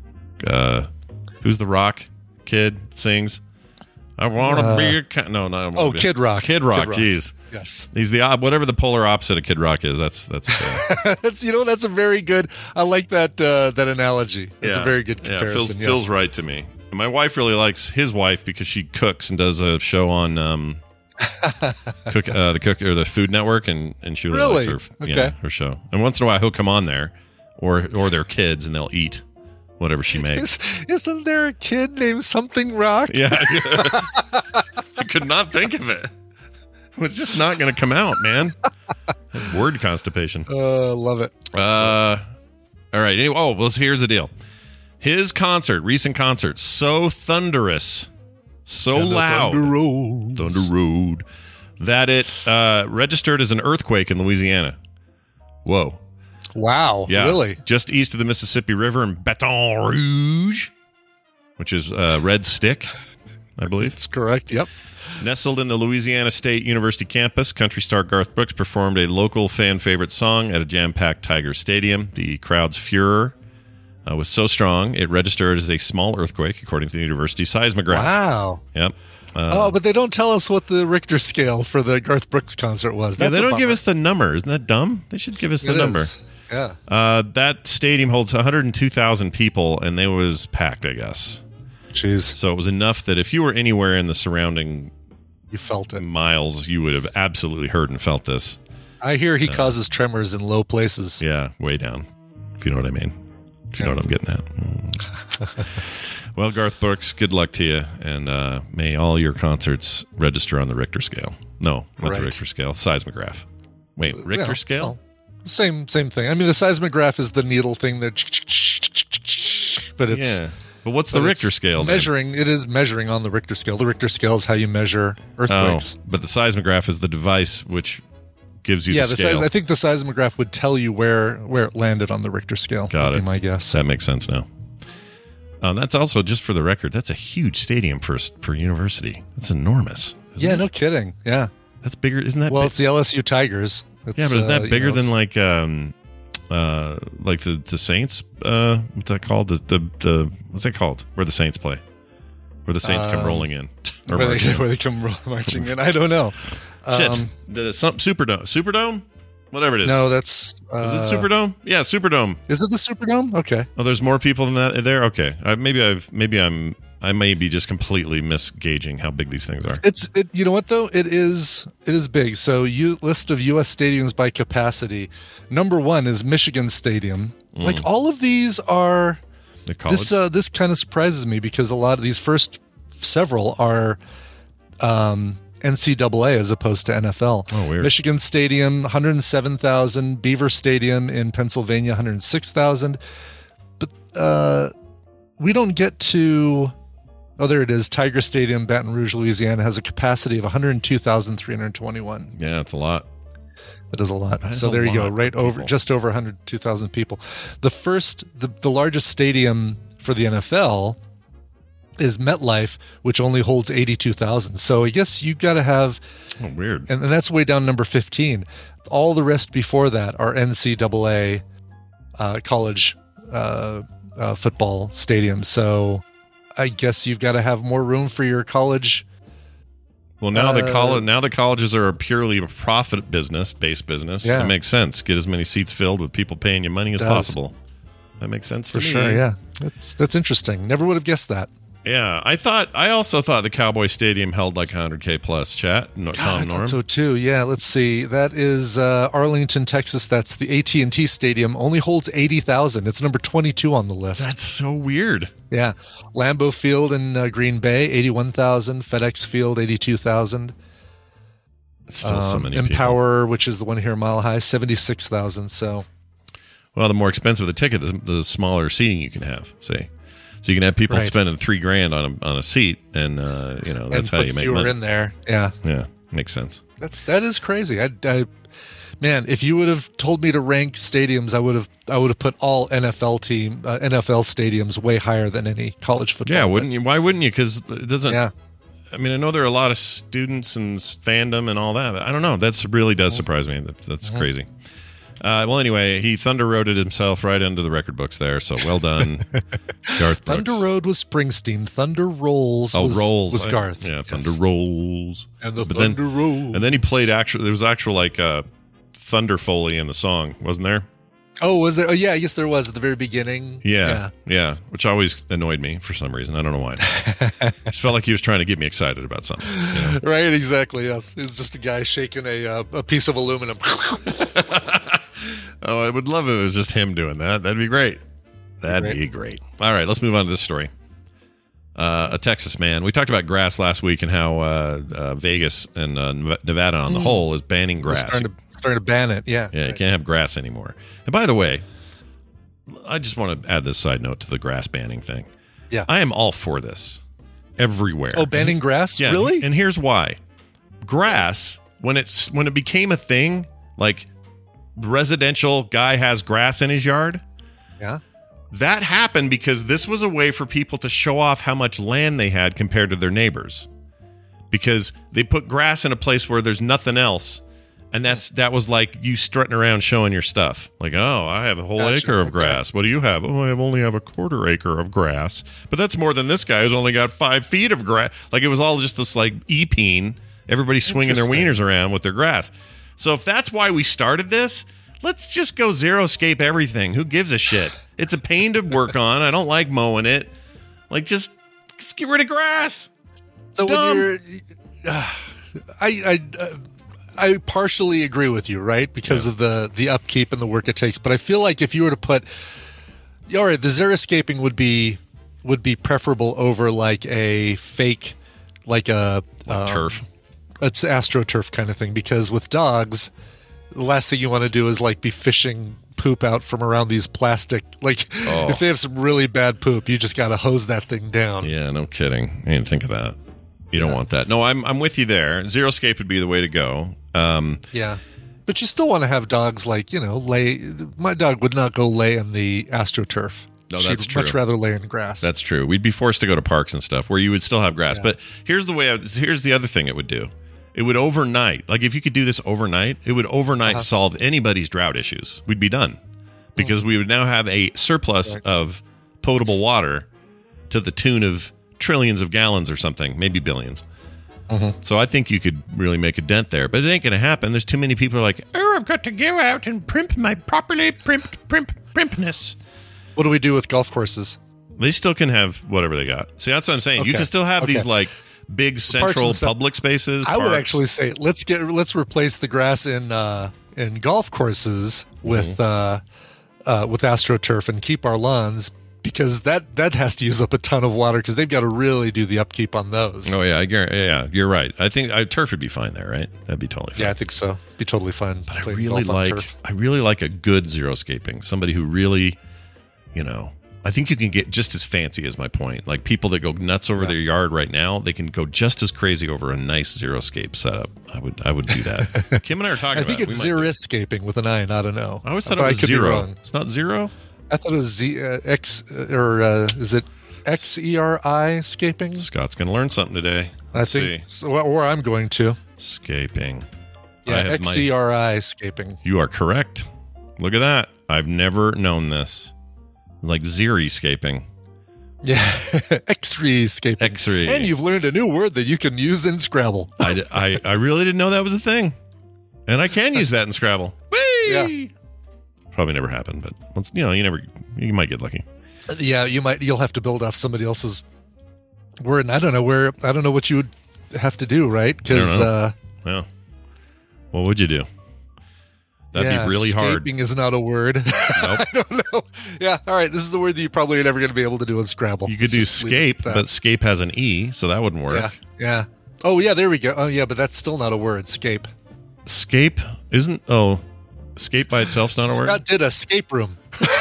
Uh, who's the Rock kid sings? I want to Uh, be a cat. No, no. I wanna oh, be- Kid Rock. Kid Rock. Kid Rock. Jeez. Yes. He's the op- whatever the polar opposite of Kid Rock is. That's that's. Uh, That's you know that's a very good. I like that uh, that analogy. It's a very good Yeah, comparison. feels, yes. feels right to me. And my wife really likes his wife because she cooks and does a show on um, cook uh, the cook or the Food Network, and and she really, Really? likes her yeah, Okay. her show. And once in a while he'll come on there, or or their kids, and they'll eat whatever she makes. Is, isn't there a kid named something Rock? Yeah, I could not think of it. It was just not going to come out, man. Word constipation. Uh, love it. Uh, all right. Anyway, oh, well, here's the deal. His concert, recent concert, so thunderous, so And the loud, Thunder Rolls. Thunder Road, that it uh, registered as an earthquake in Louisiana. Whoa. Wow. Yeah. Really? Just east of the Mississippi River in Baton Rouge, which is uh, Red Stick, I believe. That's correct. Yep. Nestled in the Louisiana State University campus, country star Garth Brooks performed a local fan favorite song at a jam-packed Tiger Stadium. The crowd's furor uh, was so strong, it registered as a small earthquake, according to the university seismograph. Wow. Yep. Uh, oh, but they don't tell us what the Richter scale for the Garth Brooks concert was. yeah, That's they a don't give bummer. us the number. Isn't that dumb? They should give us the It number. is. Yeah. Uh, that stadium holds one hundred two thousand people, and they was packed, I guess. Jeez. So it was enough that if you were anywhere in the surrounding You felt it. miles, you would have absolutely heard and felt this. I hear he causes tremors in low places. Yeah, way down, if you know what I mean. If you know what I'm getting at. Mm. Well, Garth Brooks, good luck to you, and uh, may all your concerts register on the Richter scale. No, not Right. the Richter scale, seismograph. Wait, Richter Yeah, scale? well, same same thing. I mean, the seismograph is the needle thing that, but it's yeah. But what's the but Richter it's scale? then? measuring. It is measuring on the Richter scale. The Richter scale is how you measure Oh, earthquakes. but the seismograph is the device which gives you yeah, the the scale. size. I think the seismograph would tell you where where it landed on the Richter scale. Got would it. Be my guess. That makes sense now. Um, that's also, just for the record, that's a huge stadium for for university. That's enormous. isn't Yeah, it? no kidding. Yeah. That's bigger. Isn't that Well, big? it's the L S U Tigers. It's, Yeah, but isn't uh, that you bigger know, than it's- like um uh like the the Saints uh what's that called? The the, the what's that called? Where the Saints play. Where the Saints come Um, rolling in. Or where marching they, in. where they come ro- marching in? I don't know. Shit. Um, the some Superdome. Superdome? Whatever it is. No, that's uh, Is it Superdome? Yeah, Superdome. Is it the Superdome? Okay. Oh, there's more people than that there? Okay. I, maybe I've maybe I'm I may be just completely misgauging how big these things are. It's it. You know what though? It is it is big. So you list of U S stadiums by capacity. Number one is Michigan Stadium. Like all of these are. The college. This uh, this kind of surprises me because a lot of these first several are um, N C double A as opposed to N F L. Oh, weird. Michigan Stadium, one hundred seven thousand. Beaver Stadium in Pennsylvania, one hundred six thousand. But uh, we don't get to. Oh, there it is. Tiger Stadium, Baton Rouge, Louisiana, has a capacity of one hundred two thousand three hundred twenty-one. Yeah, it's a lot. That is a lot. That is So a there you go, lot of right over people. just over one hundred two thousand people. The first, the, the largest stadium for the N F L is MetLife, which only holds eighty-two thousand. So I guess you got to have, Oh, weird. and, and that's way down number fifteen. All the rest before that are N C double A uh, college uh, uh, football stadiums. So I guess you've got to have more room for your college. Well, now the Uh, college now the colleges are a purely a profit business, based business. Yeah. It makes sense. Get as many seats filled with people paying you money as Does. possible. That makes sense For to me. sure, yeah. That's that's interesting. Never would have guessed that. Yeah, I thought. I also thought the Cowboy Stadium held like one hundred K plus. Chat. No, God, Tom I Norm. thought so too. Yeah, let's see. That is uh, Arlington, Texas. That's the A T and T Stadium. Only holds eighty thousand. It's number twenty-two on the list. That's so weird. yeah. Lambeau Field in uh, Green Bay, eighty-one thousand. FedEx Field, eighty-two thousand. It's still so Um, many people. Empower, which is the one here in Mile High, seventy-six thousand. So Well, the more expensive the ticket, the, the smaller seating you can have. See, so you can have people Right. spending three grand on a on a seat, and uh, you know that's and how put you make fewer money. in there. Yeah. Yeah, makes sense. That's that is crazy. I, I man, if you would have told me to rank stadiums, I would have I would have put all N F L team uh, N F L stadiums way higher than any college football. Yeah, but- wouldn't you? Why wouldn't you? Because it doesn't. Yeah. I mean, I know there are a lot of students and fandom and all that, but I don't know. That's really does surprise me. That, that's Mm-hmm. crazy. Uh, well, anyway, he thunder roaded himself right into the record books there. So well done, Garth Brooks. Thunder Road was Springsteen. Thunder Rolls Oh, was, rolls. was I- Garth. yeah, Yes. thunder rolls. And the But Thunder then, Rolls. And then he played actual. There was actual like uh, thunder foley in the song, wasn't there? Oh, was there? Oh, yeah. Yes, there was at the very beginning. Yeah, yeah, which always annoyed me for some reason. I don't know why. I just felt like he was trying to get me excited about something. You know? Right. Exactly. Yes. It's just a guy shaking a uh, a piece of aluminum. Oh, I would love if it was just him doing that. That'd be great. That'd Great. be great. All right, let's move on to this story. Uh, a Texas man. We talked about grass last week and how uh, uh, Vegas and uh, Nevada on the whole is banning We're grass. starting to starting to ban it. Yeah. Yeah, you Right. can't have grass anymore. And by the way, I just want to add this side note to the grass banning thing. Yeah. I am all for this everywhere. Oh, banning grass? Yeah, Really? And here's why. Grass, when it's when it became a thing, like residential guy has grass in his yard, Yeah. that happened because this was a way for people to show off how much land they had compared to their neighbors. Because they put grass in a place where there's nothing else. And that's that was like you strutting around showing your stuff. Like, oh, I have a whole Gotcha. acre of Okay. grass. What do you have? Oh, I have only have a quarter acre of grass. But that's more than this guy who's only got five feet of grass. Like, it was all just this, like, e-peen. Everybody swinging their Interesting. wieners around with their grass. So if that's why we started this, let's just go zero-scape everything. Who gives a shit? It's a pain to work on. I don't like mowing it. Like, just, just get rid of grass. So dumb. when you're, uh, I I uh, I partially agree with you, right? Because Yeah. of the the upkeep and the work it takes. But I feel like if you were to put, all right, the xeriscaping would be would be preferable over like a fake, like a um, Turf. It's AstroTurf kind of thing. Because with dogs, the last thing you want to do is like be fishing poop out from around these plastic. Like Oh. if they have some really bad poop, you just got to hose that thing down. Yeah, no kidding. I didn't think of that. You don't want that. No, I'm I'm with you there. Zeroscape would be the way to go. Um, Yeah. But you still want to have dogs like, you know, lay. My dog would not go lay in the AstroTurf. No, She'd that's true. much rather lay in grass. That's true. We'd be forced to go to parks and stuff where you would still have grass. Yeah. But here's the way. I, here's the other thing it would do. It would overnight. Like if you could do this overnight, it would overnight Uh-huh. solve anybody's drought issues. We'd be done because we would now have a surplus Right. of potable water to the tune of trillions of gallons or something, maybe billions. So I think you could really make a dent there, but it ain't going to happen. There's too many people who are like, oh, I've got to go out and primp my properly primped primp primpness. What do we do with golf courses? They still can have whatever they got. See, that's what I'm saying. You Okay. can still have these Okay. like big central and stuff. public spaces. I would parks. actually say let's get let's replace the grass in uh, in golf courses with Mm-hmm. uh, uh, with AstroTurf and keep our lawns, because that that has to use up a ton of water because they've got to really do the upkeep on those. Oh yeah, I guarantee. Yeah, you're right. I think uh, turf would be fine there, right? That'd be totally fine. Yeah, I think so. Be totally fine. But I playing really golf on like turf. I really like a good zeroscaping. Somebody who really, you know, I think you can get just as fancy as my point. Like people that go nuts over their yard right now, they can go just as crazy over a nice zeroscape setup. I would I would do that. Kim and I are talking I think about it. it's We might do it. xeriscaping with an I, not an O. I always thought But it was could be zero. wrong. It's not zero? I thought it was Z uh, X uh, or uh, is it X E R I scaping? Scott's going to learn something today. I Let's think, see. so, or I'm going to. Scaping. I Yeah, have my- X E R I scaping. You are correct. Look at that. I've never known this. Like xeriscaping. Yeah, X-ray scaping. X-ray. And you've learned a new word that you can use in Scrabble. I, I, I really didn't know that was a thing. And I can use that in Scrabble. Whee! Yeah. Probably never happened, but once, you know, you never, you might get lucky. Yeah, you might. You'll have to build off somebody else's word, and I don't know where. I don't know what you would have to do, right? Because know. uh, Well, what would you do? That'd yeah, be really hard. Scaping is not a word. Nope. I don't know. Yeah, all right. This is a word that you probably are never going to be able to do in Scrabble. You could do Just leave it scape, at that. but scape has an E, so that wouldn't work. yeah, yeah. Oh yeah, there we go. Oh yeah, but that's still not a word. Scape. Scape isn't, oh, scape by itself's not a word? Scott did a scape room.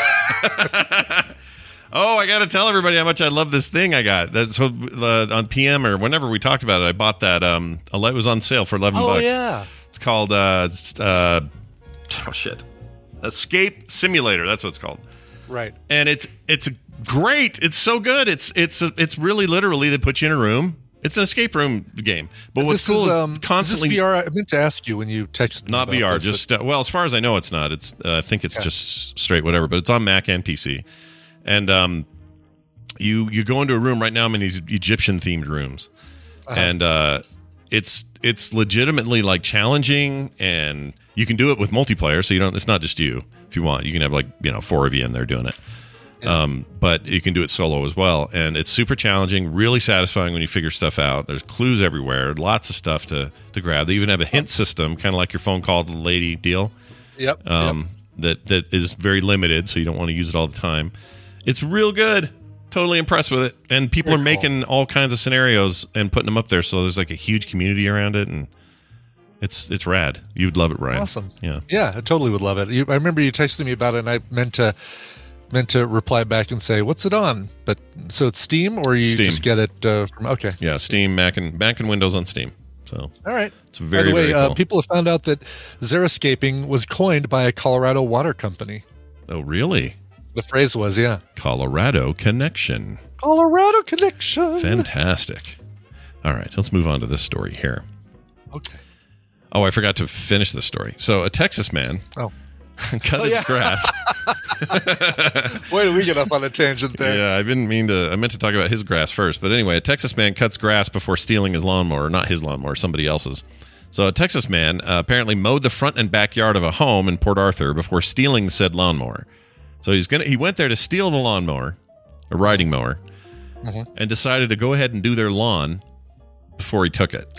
Oh, I got to tell everybody how much I love this thing I got. That's so uh, on P M or whenever we talked about it, I bought that. Um, it was on sale for eleven Oh bucks. yeah. It's called uh, it's, uh, oh shit, Escape Simulator. That's what it's called. Right. And it's it's great. It's so good. It's it's it's really literally they put you in a room. It's an escape room game. But what's This cool is, is, um, constantly is this V R? I meant to ask you when you texted me not about V R. this. Just uh, well, as far as I know, it's not. It's uh, I think it's Yeah. just straight whatever. But it's on Mac and P C. And um, you you go into a room right now. I'm in these Egyptian themed rooms, Uh-huh. and uh, it's it's legitimately like challenging, and you can do it with multiplayer. So you don't. It's not just you. If you want, you can have like you know four of you in there doing it. Um, but you can do it solo as well, and it's super challenging, really satisfying when you figure stuff out. There's clues everywhere, lots of stuff to to grab. They even have a hint system, kind of like your phone call to the lady deal. Yep. Um, that that is very limited, so you don't want to use it all the time. It's real good. Totally impressed with it, and people Very are cool. making all kinds of scenarios and putting them up there. So there's like a huge community around it, and it's it's rad. You'd love it, Ryan. Awesome. Yeah. Yeah, I totally would love it. You, I remember you texted me about it, and I meant to meant to reply back and say, "What's it on?" But so it's Steam, or you Steam. just get it uh, from? Okay, Yeah, Steam, Mac and Mac and Windows on Steam. So all right. it's very By the way, very uh, cool. people have found out that xeriscaping was coined by a Colorado water company. Oh, really? The phrase was, yeah, Colorado connection. Colorado connection. Fantastic. All right, let's move on to this story here. Okay. Oh, I forgot to finish this story. So a Texas man Oh. cut Oh, his yeah. grass. Why did we get off on a tangent there? Yeah, I didn't mean to. I meant to talk about his grass first. But anyway, a Texas man cuts grass before stealing his lawnmower. Not his lawnmower, somebody else's. So a Texas man uh, apparently mowed the front and backyard of a home in Port Arthur before stealing said lawnmower. So he's gonna. He went there to steal the lawnmower, a riding mower, Mm-hmm. and decided to go ahead and do their lawn before he took it.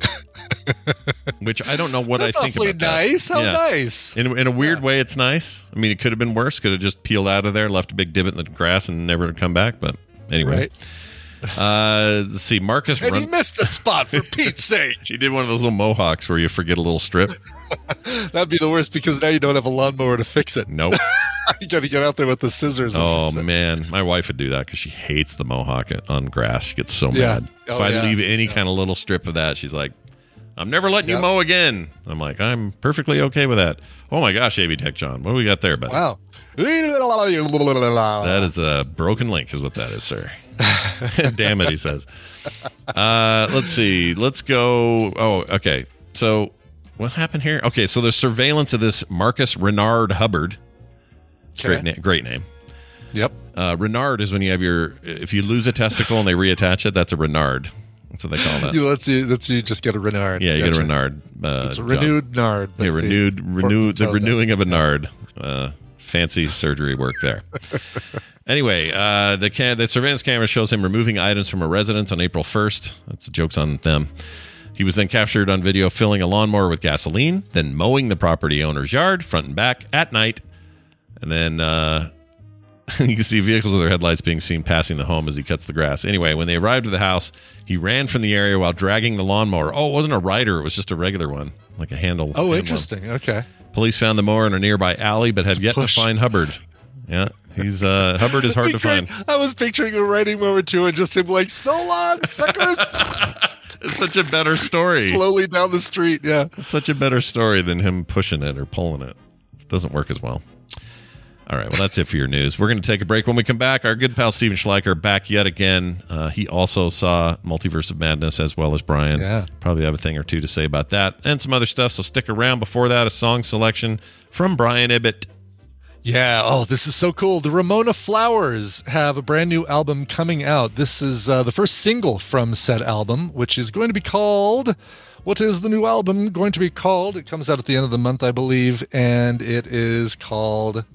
Which I don't know what That's I think awfully about that. nice. How Yeah. nice. In, in a weird way, it's nice. I mean, it could have been worse. Could have just peeled out of there, left a big divot in the grass, and never come back. But anyway, Right. uh, let's see. Marcus And he run. missed a spot, for Pete's sake. He did one of those little mohawks where you forget a little strip. That'd be the worst because now you don't have a lawnmower to fix it. Nope. You got to get out there with the scissors. And Oh fix it. man, my wife would do that because she hates the mohawk on grass. She gets so Yeah. mad if Oh, I yeah. leave any kind of little strip of that. She's like, "I'm never letting you Yep. mow again." I'm like, "I'm perfectly okay with that." Oh my gosh, A V Tech John, what do we got there, buddy? Wow. That That is a broken link, is what that is, sir. Damn it, he says. Uh, let's see. Let's go. Oh, okay. So, what happened here? Okay, so there's surveillance of this Marcus Renard Hubbard. Great, Okay. na- great name. Yep. Uh, Renard is when you have your. If you lose a testicle and they reattach it, that's a Renard. That's what they call that. You, let's you, let's you just get a Renard. Yeah, you get Gotcha. a Renard. Uh, It's a John. renewed Nard. but Yeah, the- renewed, renewed, the tell that. renewing of a nard. Uh, fancy surgery work there. Anyway, uh, the ca- the surveillance camera shows him removing items from a residence on April first. That's jokes on them. He was then captured on video filling a lawnmower with gasoline, then mowing the property owner's yard, front and back, at night. And then uh, you can see vehicles with their headlights being seen passing the home as he cuts the grass. Anyway, when they arrived at the house, he ran from the area while dragging the lawnmower. Oh, it wasn't a rider. It was just a regular one, like a handle. Oh, handle. interesting. Okay. Police found the mower in a nearby alley, but have yet Push. to find Hubbard. Yeah, he's uh, Hubbard is hard to Great. find. I was picturing a writing moment too, and just him like, "So long, suckers!" It's such a better story. Slowly down the street. Yeah. It's such a better story than him pushing it or pulling it. It doesn't work as well. All right, well, that's it for your news. We're going to take a break. When we come back, our good pal Steven Schleicher back yet again. Uh, he also saw Multiverse of Madness as well as Brian. Yeah. Probably have a thing or two to say about that and some other stuff, so stick around. Before that, a song selection from Brian Ibbett. Yeah. Oh, this is so cool. The Ramona Flowers have a brand new album coming out. This is uh, the first single from said album, which is going to be called. What is the new album going to be called? It comes out at the end of the month, I believe, and it is called.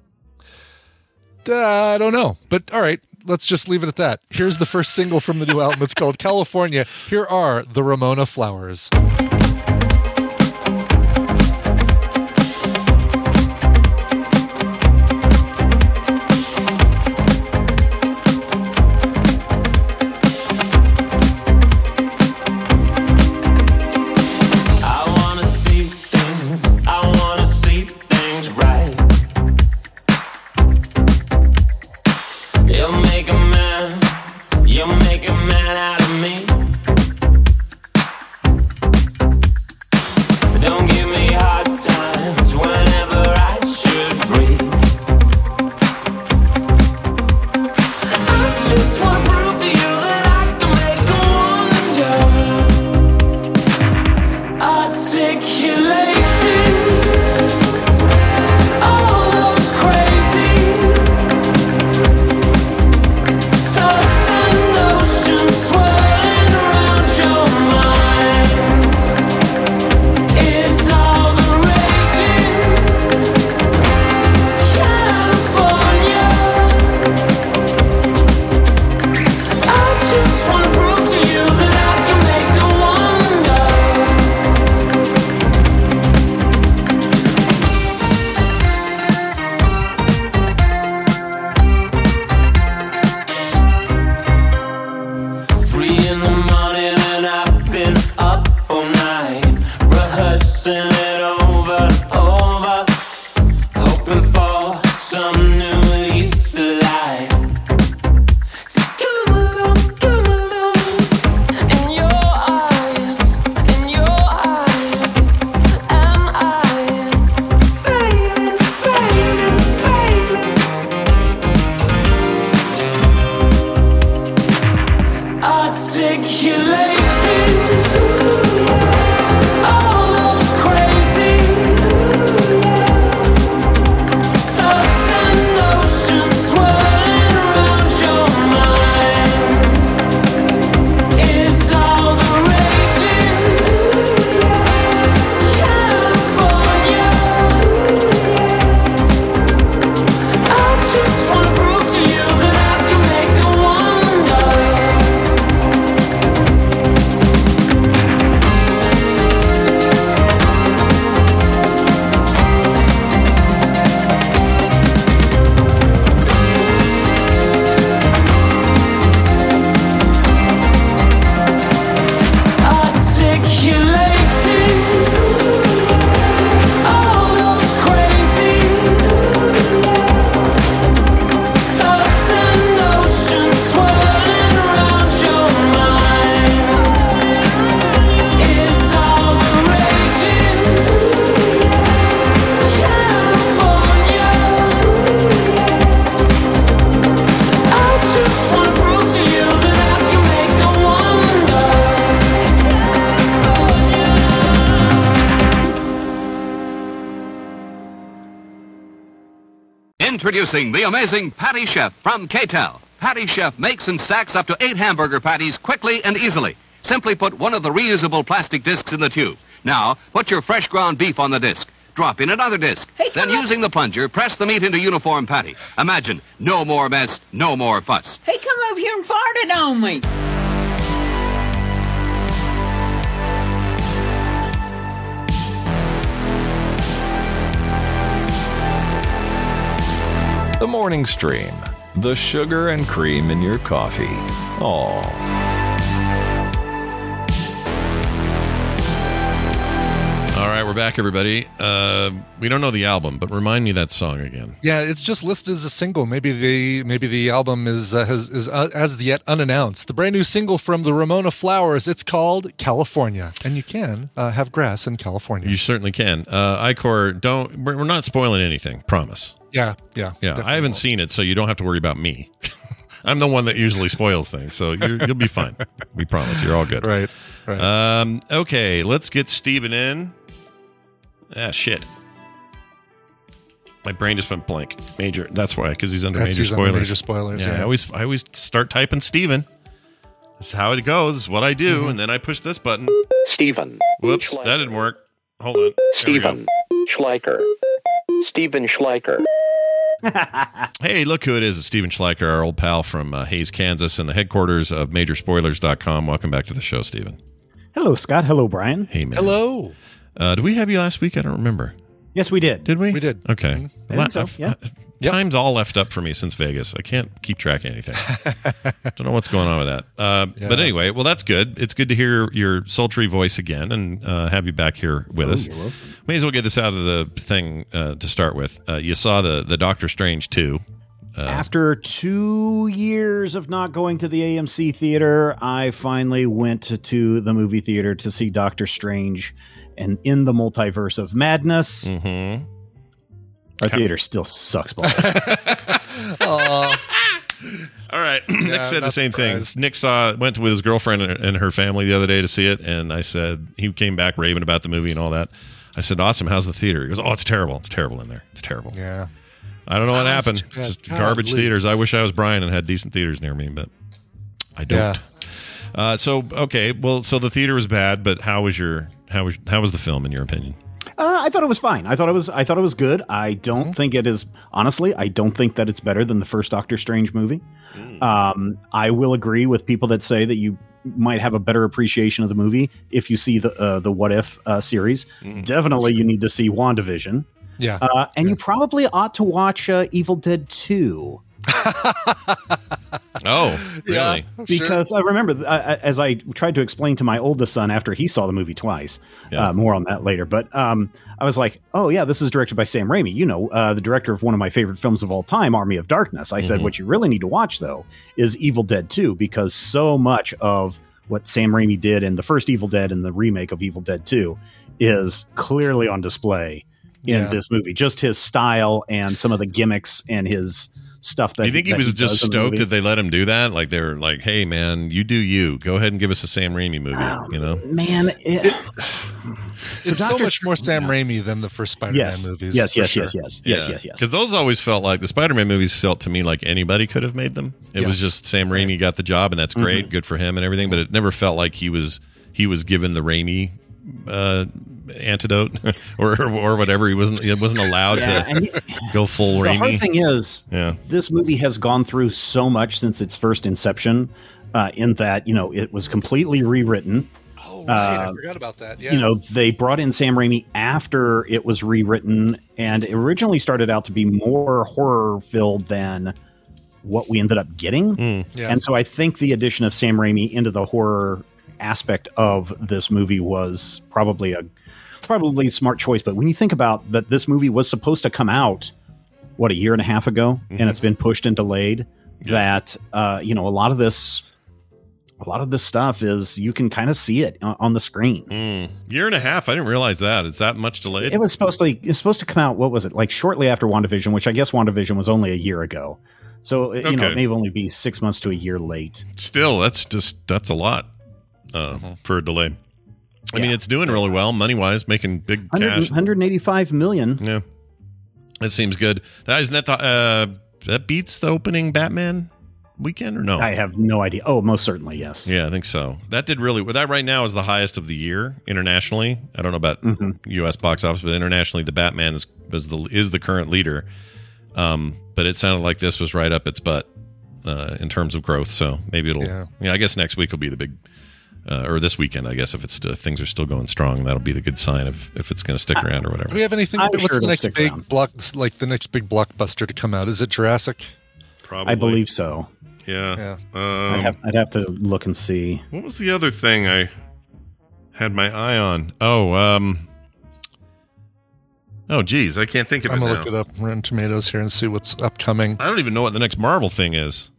Uh, I don't know, but all right. Let's just leave it at that. Here's the first single from the new album. It's called California. Here are the Ramona Flowers. I wanna see things, I wanna see things right. You'll make a man, you'll make a man out of me. Introducing the amazing Patty Chef from K-Tel. Patty Chef makes and stacks up to eight hamburger patties quickly and easily. Simply put one of the reusable plastic discs in the tube. Now, put your fresh ground beef on the disc. Drop in another disc. Hey, then, come using the plunger, press the meat into uniform patty. Imagine, no more mess, no more fuss. Hey, come over here and farted on me. The Morning Stream. The sugar and cream in your coffee. Aww. All right, we're back, everybody. Uh, we don't know the album, but remind me that song again. Yeah, it's just listed as a single. Maybe the maybe the album is uh, has, is uh, as yet unannounced. The brand new single from the Ramona Flowers. It's called California, and you can uh, have grass in California. You certainly can. Uh, Icor, don't. We're, we're not spoiling anything. Promise. Yeah, yeah, yeah. I haven't won't. seen it, so you don't have to worry about me. I'm the one that usually spoils things, so you're, you'll be fine. We promise. You're all good. Right. Right. Um, okay, let's get Steven in. Ah, shit. My brain just went blank. Major. That's why, because he's under That's major he's spoilers. Under major spoilers. Yeah, Yeah, I always, I always start typing Steven. That's how it goes. It's what I do, Mm-hmm. and then I push this button. Steven. Whoops, Schleicher. that didn't work. Hold on. There Steven Schleicher. Steven Schleicher. Hey, look who it is. It's Steven Schleicher, our old pal from uh, Hayes, Kansas, and the headquarters of major spoilers dot com. Welcome back to the show, Steven. Hello, Scott. Hello, Brian. Hey, man. Hello. Uh, did we have you last week? I don't remember. Yes, we did. Did we? We did. Okay. I think so, yeah. Time's all left up for me since Vegas. I can't keep track of anything. Don't know what's going on with that. Uh, Yeah. But anyway, well, that's good. It's good to hear your sultry voice again and uh, have you back here with Oh, us. you're welcome. May as well get this out of the thing uh, to start with. Uh, you saw the, the Doctor Strange two. Uh, After two years of not going to the A M C theater, I finally went to, to the movie theater to see Doctor Strange and in the Multiverse of Madness. Mm-hmm. Our theater still sucks balls. Aw. All right. Nick Yeah, said the not same surprised. thing. Nick saw went with his girlfriend and and her family the other day to see it, and I said he came back raving about the movie and all that. I said, "Awesome, how's the theater?" He goes, "Oh, it's terrible. It's terrible in there. It's terrible." Yeah. I don't know what Oh, that's happened. too bad. Just Golly. garbage theaters. I wish I was Brian and had decent theaters near me, but I don't. Yeah. Uh, so okay, well, so the theater was bad, but how was your how was how was the film in your opinion? Uh, I thought it was fine. I thought it was. I thought it was good. I don't Mm-hmm. think it is. Honestly, I don't think that it's better than the first Doctor Strange movie. Mm. Um, I will agree with people that say that you might have a better appreciation of the movie if you see the uh, the What If uh, series. Mm. Definitely, you need to see WandaVision. Yeah. Uh, and you probably ought to watch uh, Evil Dead two. Oh, really? Because I remember, uh, as I tried to explain to my oldest son after he saw the movie twice, Yeah. uh, more on that later, but um, I was like, oh, yeah, this is directed by Sam Raimi, you know, uh, the director of one of my favorite films of all time, Army of Darkness. I said, Mhm. what you really need to watch, though, is Evil Dead two, because so much of what Sam Raimi did in the first Evil Dead and the remake of Evil Dead two is clearly on display in Yeah. this movie. Just his style and some of the gimmicks and his stuff that Do you think he that was does just in the stoked movie. that they let him do that? Like they were like, "Hey, man, you do you. Go ahead and give us a Sam Raimi movie." You know, Man, it, It's so Doctor much more Sam Raimi than the first Spider-Man yes, movies. yes, for yes, sure. yes, yes, yes, yes, yes. Because those always felt like the Spider-Man movies felt to me like anybody could have made them. It was Yes. just Sam Raimi got the job, and that's great, good for him and everything. But it never felt like he was he was given the Raimi uh, antidote or or whatever. He wasn't he wasn't allowed Yeah, to and he- go full The Raimi. hard thing is, Yeah. this movie has gone through so much since its first inception. Uh, in that, you know, it was completely rewritten. Oh, right. I Uh, forgot about that. Yeah. You know, they brought in Sam Raimi after it was rewritten, and it originally started out to be more horror filled than what we ended up getting. Mm. Yeah. And so I think the addition of Sam Raimi into the horror aspect of this movie was probably a probably a smart choice. But when you think about that, this movie was supposed to come out what a year and a half ago, Mhm. and it's been pushed and delayed. That uh, you know, a lot of this. A lot of this stuff is you can kind of see it on on the screen. Mm. Year and a half. I didn't realize that. Is that much delayed? It was supposed to it was supposed to come out. What was it like? Shortly after WandaVision, which I guess WandaVision was only a year ago. So you know, Okay. it may only be six months to a year late. Still, that's just that's a lot uh, for a delay. I mean, Yeah. it's doing really well money wise, making big one hundred cash. one hundred eighty-five million. Yeah. That seems good. That isn't that the, uh, that beats the opening Batman weekend or no? I have no idea. Oh, most certainly, yes. Yeah, I think so. That did really well. That right now is the highest of the year internationally. I don't know about mm-hmm. U S box office, but internationally, the Batman is is the is the current leader. Um, but it sounded like this was right up its butt uh, in terms of growth. So maybe it'll. Yeah, yeah I guess next week will be the big. Uh, or this weekend, I guess, if it's still, things are still going strong, that'll be the good sign of if it's going to stick uh, around or whatever. Do we have anything? I'm what's sure the next big around. block? Like the next big blockbuster to come out? Is it Jurassic? Probably. I believe so. Yeah. yeah. Um, I'd, have, I'd have to look and see. What was the other thing I had my eye on? Oh, um, oh, geez, I can't think of I'm it gonna now. look it up. Rotten Tomatoes here and see what's upcoming. I don't even know what the next Marvel thing is.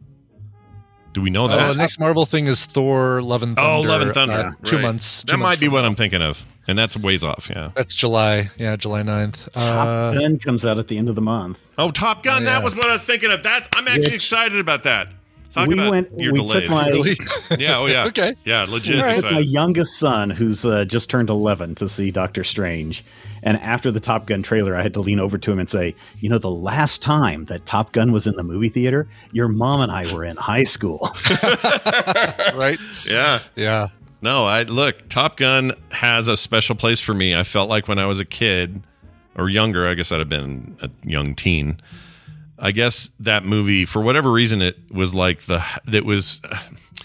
Do we know that? Oh, the next Marvel thing is Thor: Love and Thunder. Oh, Love and Thunder. Uh, right. Two months. Two that months might be what now. I'm thinking of, and that's ways off. Yeah, that's July. Yeah, July ninth. Top Uh, Gun comes out at the end of the month. Oh, Top Gun. Oh, yeah. That was what I was thinking of. That I'm actually Which- excited about that. Talk we about went. your we delays. took my. Really? Yeah. Oh, yeah. Okay. Yeah. Legit. We took excited. my youngest son, who's uh, just turned eleven, to see Doctor Strange. And after the Top Gun trailer, I had to lean over to him and say, "You know, the last time that Top Gun was in the movie theater, your mom and I were in high school." right? Yeah. Yeah. No, I look, Top Gun has a special place for me. I felt like when I was a kid or younger, I guess I'd have been a young teen. I guess that movie, for whatever reason, it was like the that was uh,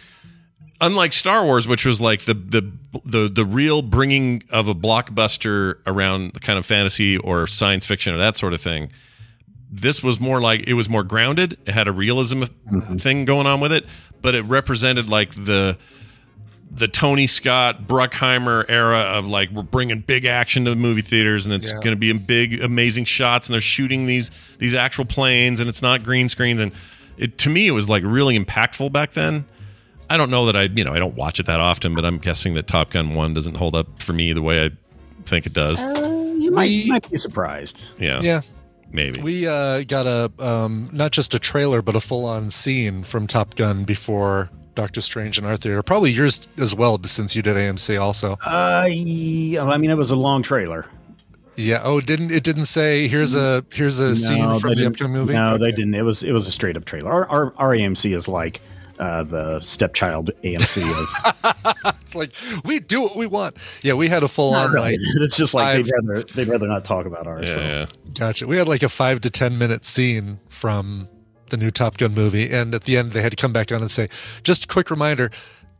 unlike Star Wars, which was like the the the the real bringing of a blockbuster around the kind of fantasy or science fiction or that sort of thing. This was more like it was more grounded. It had a realism mm-hmm. thing going on with it, but it represented like the the Tony Scott Bruckheimer era of like we're bringing big action to the movie theaters, and it's Yeah. going to be in big amazing shots, and they're shooting these these actual planes, and it's not green screens. And it, to me, it was like really impactful back then. I don't know that I you know I don't watch it that often, but I'm guessing that Top Gun one doesn't hold up for me the way I think it does. Uh, you might, you might be surprised. Yeah, Yeah. maybe. We uh, got a um, not just a trailer, but a full-on scene from Top Gun before Doctor Strange in our theater. Probably yours as well, since you did A M C also. Uh, yeah, I mean, it was a long trailer. Yeah. Oh, didn't it didn't say here's a here's a No, scene they from the didn't- upcoming movie? No, Okay. they didn't. It was it was a straight up trailer. Our our, our A M C is like uh, the stepchild A M C of. It's like we do what we want. Yeah, we had a full Not on really. like It's just like five- they'd rather they'd rather not talk about ours. yeah, so. yeah. Gotcha. We had like a five to ten minute scene from the new Top Gun movie, and at the end they had to come back on and say, just a quick reminder.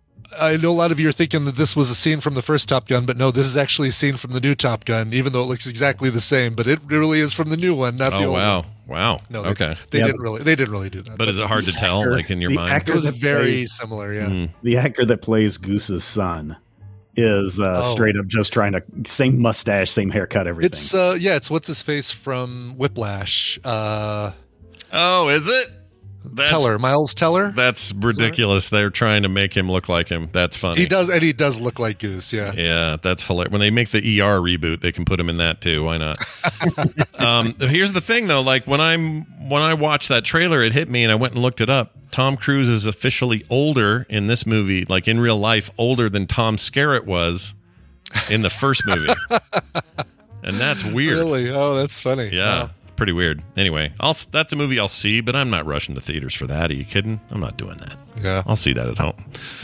I know a lot of you are thinking that this was a scene from the first Top Gun, but no, this is actually a scene from the new Top Gun, even though it looks exactly the same. But it really is from the new one, not the Oh old wow, one. wow. No, they, okay, they Yeah. didn't really. They didn't really do that. but is it hard to tell, actor- like in your the mind? actor It was that very plays- similar. Yeah. Mm. The actor that plays Goose's son is uh, Oh. straight up just trying to same mustache, same haircut, everything. It's uh, yeah, it's what's his face from Whiplash. Uh, Oh, is it? That's, Teller, Miles Teller. That's ridiculous. They're trying to make him look like him. That's funny. He does, and he does look like Goose. Yeah. Yeah, that's hilarious. When they make the E R reboot, they can put him in that too. Why not? um, here's the thing, though. Like when I'm when I watched that trailer, it hit me, and I went and looked it up. Tom Cruise is officially older in this movie, like in real life, older than Tom Skerritt was in the first movie, and that's weird. Really? Oh, that's funny. Yeah. Wow. Pretty weird. Anyway, I'll that's a movie I'll see, but I'm not rushing to theaters for that. Are you kidding? I'm not doing that. Yeah. I'll see that at home.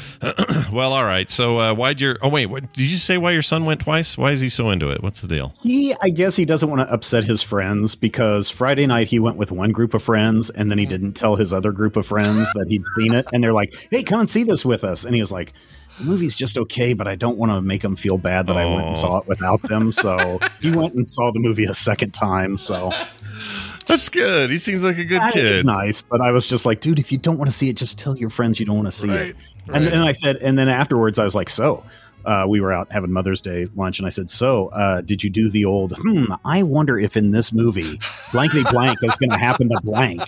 Well, all right. So, uh, why'd your? Oh, wait. What, did you say why your son went twice? Why is he so into it? What's the deal? He, I guess he doesn't want to upset his friends because Friday night he went with one group of friends and then he didn't tell his other group of friends that he'd seen it. And they're like, hey, come and see this with us. And he was like, the movie's just okay, but I don't want to make them feel bad that I went and saw it without them. So he went and saw the movie a second time. So that's good. He seems like a good That kid. is nice, but I was just like, dude, if you don't want to see it, just tell your friends you don't want to see Right, it. And right. then I said, and then afterwards I was like, so uh, we were out having Mother's Day lunch, and I said, so uh, did you do the old? Hmm, I wonder if in this movie, blankety blank is going to happen to blank.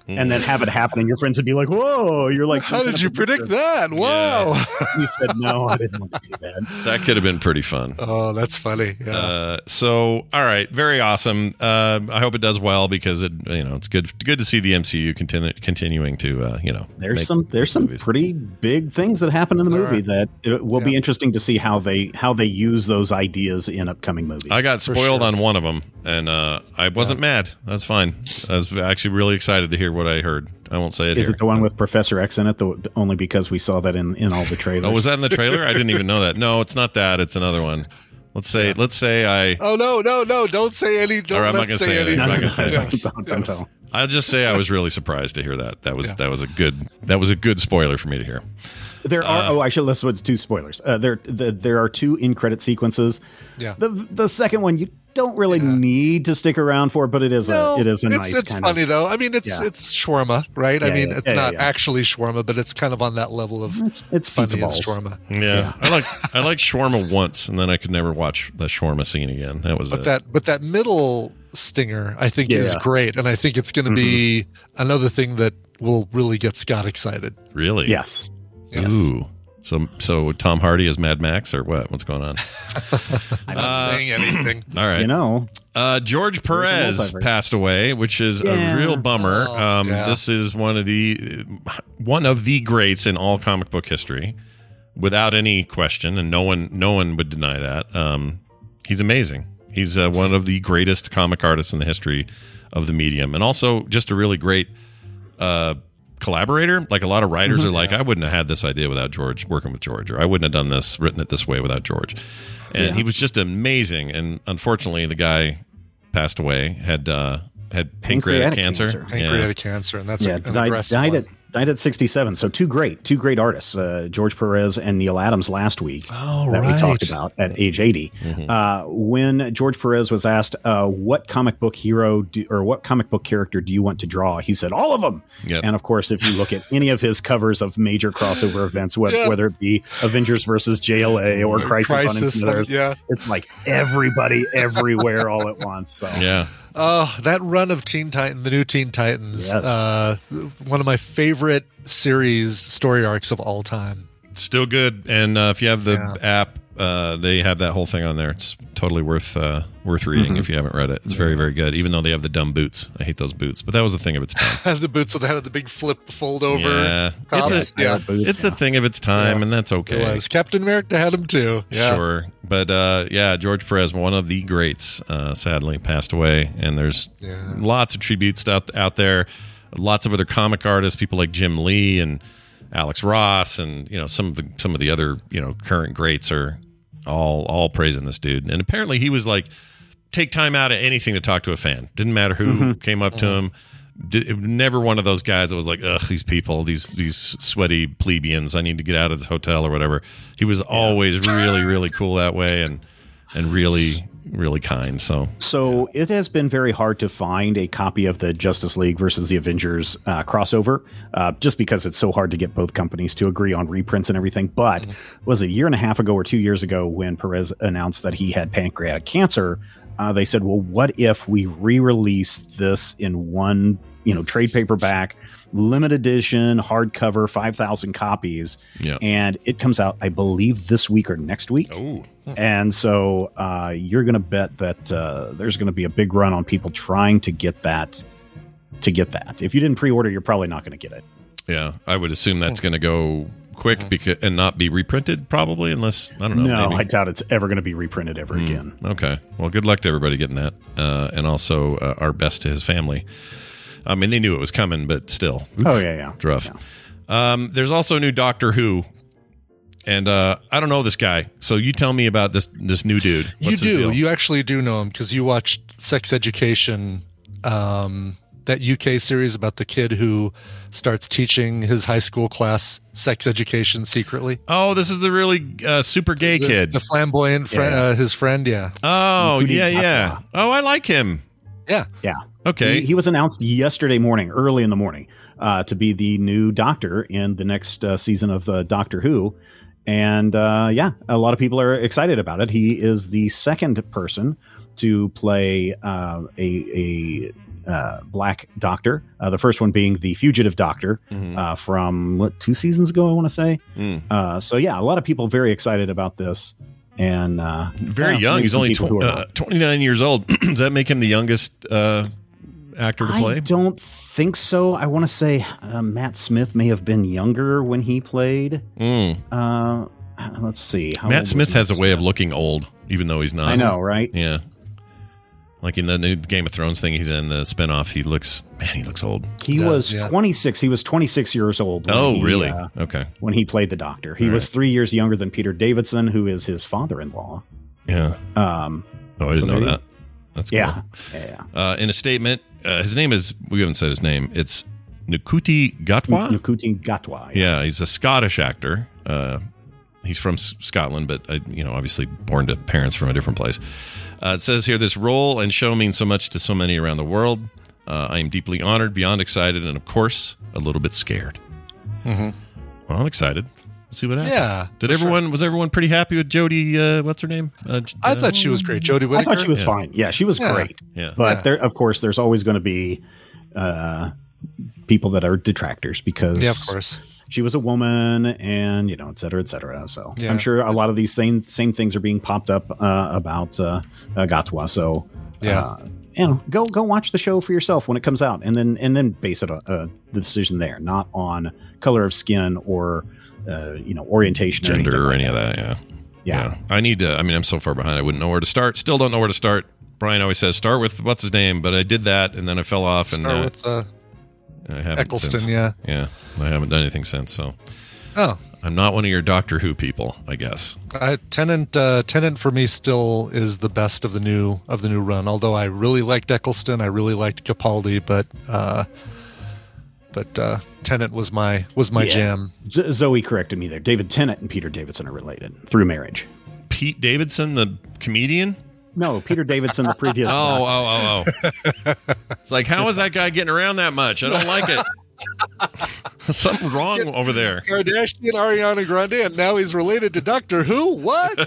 and then have it happen, and your friends would be like, "Whoa!" You're like, "How did you predict that? Wow!" Yeah. He said, "No, I didn't want to do that." That could have been pretty fun. Oh, that's funny. Yeah. Uh, so, all right, very awesome. Uh, I hope it does well because it, you know, it's good good to see the M C U continue, continuing to, uh, you know, there's make some there's some movies. pretty big things that happen in the movie that it will be Yeah. interesting to see how they how they use those ideas in upcoming movies. I got For spoiled sure. on one of them, and uh, I wasn't mad. That's fine. I was actually really excited to hear what I heard. I won't say it Is here. it the one with Professor X in it? The, only because we saw that in, in all the trailers. Oh, was that in the trailer? I didn't even know that. No, it's not that. It's another one. Let's say. Let's say I. Oh no, no, no! Don't say any. Don't All right, I'm not let's gonna say any. anything. I'm not gonna say Yes, Don't- don't yes. tell. I'll just say I was really surprised to hear that. That was Yeah. that was a good that was a good spoiler for me to hear. There are. Uh, oh, I should list with two spoilers. Uh, there, the, there are two in credit sequences. Yeah. The the second one you don't really need to stick around for, but it is No, a it is a it's nice. it's kind funny of, though. I mean, it's Yeah. it's shawarma, right? I Yeah, mean, yeah, it's yeah, not yeah. actually shawarma, but it's kind of on that level of It's it's funny pizza as balls. shawarma. Yeah, I like I like shawarma once, and then I could never watch the shawarma scene again. That was But it. that but that middle stinger, I think, is Yeah. great, and I think it's going to be another thing that will really get Scott excited. Really? Yes. Yes. Ooh. So so Tom Hardy is Mad Max or what? What's going on? I'm not saying anything. All right. You know, Uh, George Perez multiverse. passed away, which is Yeah. a real bummer. Oh, um, yeah. This is one of the one of the greats in all comic book history, without any question, and no one no one would deny that. Um, he's amazing. He's uh, one of the greatest comic artists in the history of the medium, and also just a really great uh, collaborator. Like a lot of writers are like, I wouldn't have had this idea without George working with George, or I wouldn't have done this, written it this way without George. And Yeah. he was just amazing. And unfortunately, the guy passed away. Had uh, had pancreatic, Pancreatic cancer. cancer. Pancreatic cancer, and that's yeah, a, an died, aggressive died one. at died at sixty-seven. So two great, two great artists, uh, George Perez and Neil Adams last week Oh, that right. we talked about at age eighty. Mm-hmm. Uh, when George Perez was asked, uh, what comic book hero do, or what comic book character do you want to draw? He said, all of them. Yep. And of course, if you look at any of his covers of major crossover events, whether, Yeah. whether it be Avengers versus J L A or Crisis, on Crisis, Infinite Earths, yeah. it's like everybody everywhere all at once. So Yeah. Oh, that run of Teen Titan, the new Teen Titans, Yes. uh, one of my favorite series story arcs of all time. Still good. And uh, if you have the Yeah. app, uh, they have that whole thing on there. It's totally worth uh, worth reading if you haven't read it. It's very, very good, even though they have the dumb boots. I hate those boots, but that was a thing of its time. The boots that had the big flip fold over. Yeah. tops. It's a- yeah. It's a thing of its time, Yeah. and that's It okay. was. Captain America had him too. Yeah. Sure. But uh, yeah, George Perez, one of the greats, uh, sadly passed away. And there's Yeah. lots of tributes out, out there. Lots of other comic artists, people like Jim Lee and Alex Ross, and you know some of the some of the other you know current greats are all all praising this dude. And apparently he was like, take time out of anything to talk to a fan. Didn't matter who Mm-hmm. came up to him. Did, never one of those guys that was like, ugh, these people, these these sweaty plebeians. I need to get out of this hotel or whatever. He was always really, really cool that way, and and really, really kind. So So it has been very hard to find a copy of the Justice League versus the Avengers uh, crossover, uh, just because it's so hard to get both companies to agree on reprints and everything. But was it a year and a half ago or two years ago when Perez announced that he had pancreatic cancer? Uh, they said, well, what if we re-release this in one, you know, trade paperback, limited edition, hardcover, five thousand copies. Yeah. And it comes out, I believe, this week or next week. Oh. And so uh, you're going to bet that uh, there's going to be a big run on people trying to get that. To get that, if you didn't pre-order, you're probably not going to get it. yeah, I would assume that's going to go quick because and not be reprinted, probably, unless I don't know. No, maybe. I doubt it's ever going to be reprinted ever again. Okay. Well, good luck to everybody getting that, uh, and also uh, our best to his family. I mean, they knew it was coming, but still. Oof, Oh yeah, yeah. it's rough. Um, there's also a new Doctor Who, and uh, I don't know this guy, so you tell me about this this new dude. What's You his do. deal? You actually do know him because you watched Sex Education, um, that U K series about the kid who starts teaching his high school class sex education secretly. Oh, this is the really uh, super gay The, kid. the flamboyant friend, Yeah. uh, his friend. Yeah, oh, Including yeah, yeah. Papa. Oh, I like him. yeah. Yeah. Okay. He, he was announced yesterday morning, early in the morning, uh, to be the new Doctor in the next uh, season of uh, Doctor Who. And uh, yeah, a lot of people are excited about it. He is the second person to play uh, a, a uh, Black Doctor. Uh, the first one being the Fugitive Doctor Mm-hmm. uh, from what two seasons ago, I want to say. Mm. Uh, so yeah, a lot of people very excited about this, and uh, Very yeah, young. maybe He's some only people who tw- are uh, not. twenty-nine years old. Does that make him the youngest uh, actor to play? I don't think so. I want to say uh, Matt Smith may have been younger when he played. Mm. Uh, let's see. How old Matt was Smith Matt has a way of Smith? looking old, even though he's not. I know, right? Yeah. Like in the new Game of Thrones thing he's in, the spinoff, he looks, man, he looks old. He Does, was yeah. twenty-six. He was twenty-six years old. When Oh, he, really? uh, Okay. when he played the Doctor, he All was right. three years younger than Peter Davidson, who is his father-in-law. Yeah. Um, Oh, I didn't so know maybe- that. That's cool. yeah, yeah. Uh, in a statement, uh, his name is, we haven't said his name, it's Nkuti Gatwa? Nkuti Gatwa. Yeah, he's a Scottish actor. Uh, he's from S- Scotland, but uh, you know, obviously born to parents from a different place. Uh, it says here, this role and show means so much to so many around the world. Uh, I am deeply honored, beyond excited, and of course, a little bit scared. Mm-hmm. Well, I'm excited. Let's see what happens. Yeah, Did everyone was everyone pretty happy with Jodie? Uh, what's her name? Uh, J- I thought she was great. Jodie Whittaker. I thought she was Yeah. fine. Yeah, she was Yeah. great. Yeah. But Yeah. there, of course, there's always going to be uh, people that are detractors because Yeah, of course. she was a woman, and you know, et cetera, et cetera. So Yeah. I'm sure a lot of these same same things are being popped up uh, about uh, uh, Gatwa. So Yeah. uh, you know, go go watch the show for yourself when it comes out, and then and then base it on uh, the decision there, not on color of skin or uh, you know, orientation, Gender or anything any like of that. Yeah. Yeah. I need to. I mean, I'm so far behind. I wouldn't know where to start. Still don't know where to start. Brian always says start with what's his name, but I did that and then I fell off. And Start uh, with uh, I haven't Eccleston, since. yeah. Yeah, I haven't done anything since. So Oh, I'm not one of your Doctor Who people, I guess. uh, Tennant. Uh, Tennant for me still is the best of the new of the new run. Although I really liked Eccleston, I really liked Capaldi, but uh, but uh, Tennant was my was my Yeah. jam. Z- Zoe corrected me there. David Tennant and Peter Davidson are related through marriage. Pete Davidson, the comedian. No, Peter Davidson, the previous. Oh, oh, oh, oh. It's like, how is that guy getting around that much? I don't like it. Something wrong over there. Kardashian, Ariana Grande, and now he's related to Doctor Who. What?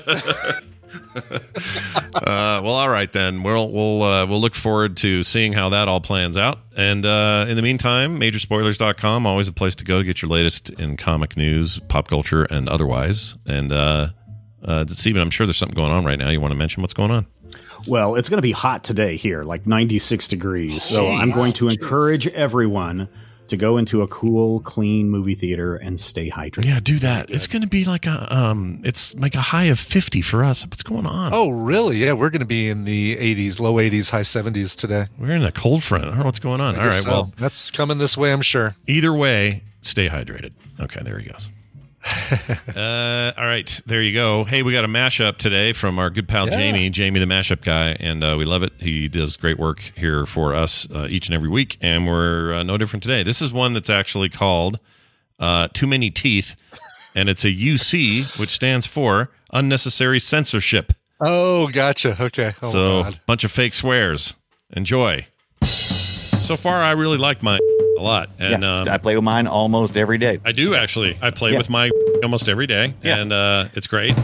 Uh, well, all right then. We'll we'll uh, we'll look forward to seeing how that all plans out. And uh, in the meantime, major spoilers dot com, always a place to go to get your latest in comic news, pop culture, and otherwise. And uh, uh, Steven, I'm sure there's something going on right now. You want to mention what's going on? Well, it's going to be hot today here, like ninety-six degrees. So Jeez. I'm going to encourage everyone to go into a cool, clean movie theater and stay hydrated. Yeah, do that. It's going to be like a um, it's like a high of fifty for us. What's going on? Oh, really? Yeah, we're going to be in the eighties, low eighties, high seventies today. We're in a cold front. I don't know what's going on. I All right, guess so. well, That's coming this way, I'm sure. either way, stay hydrated. Okay, there he goes. uh, all right, there you go. Hey, we got a mashup today from our good pal Yeah. Jamie, Jamie the mashup guy, and uh, we love it. He does great work here for us uh, each and every week, and we're uh, no different today. This is one that's actually called uh, Too Many Teeth, and it's a U C, which stands for Unnecessary Censorship. Oh, gotcha. Okay. Oh, so, God. bunch of fake swears. Enjoy. So far, I really like mine a lot, and Yeah, um, I play with mine almost every day. I do actually. I play Yeah. with my almost every day, Yeah. and uh, it's great.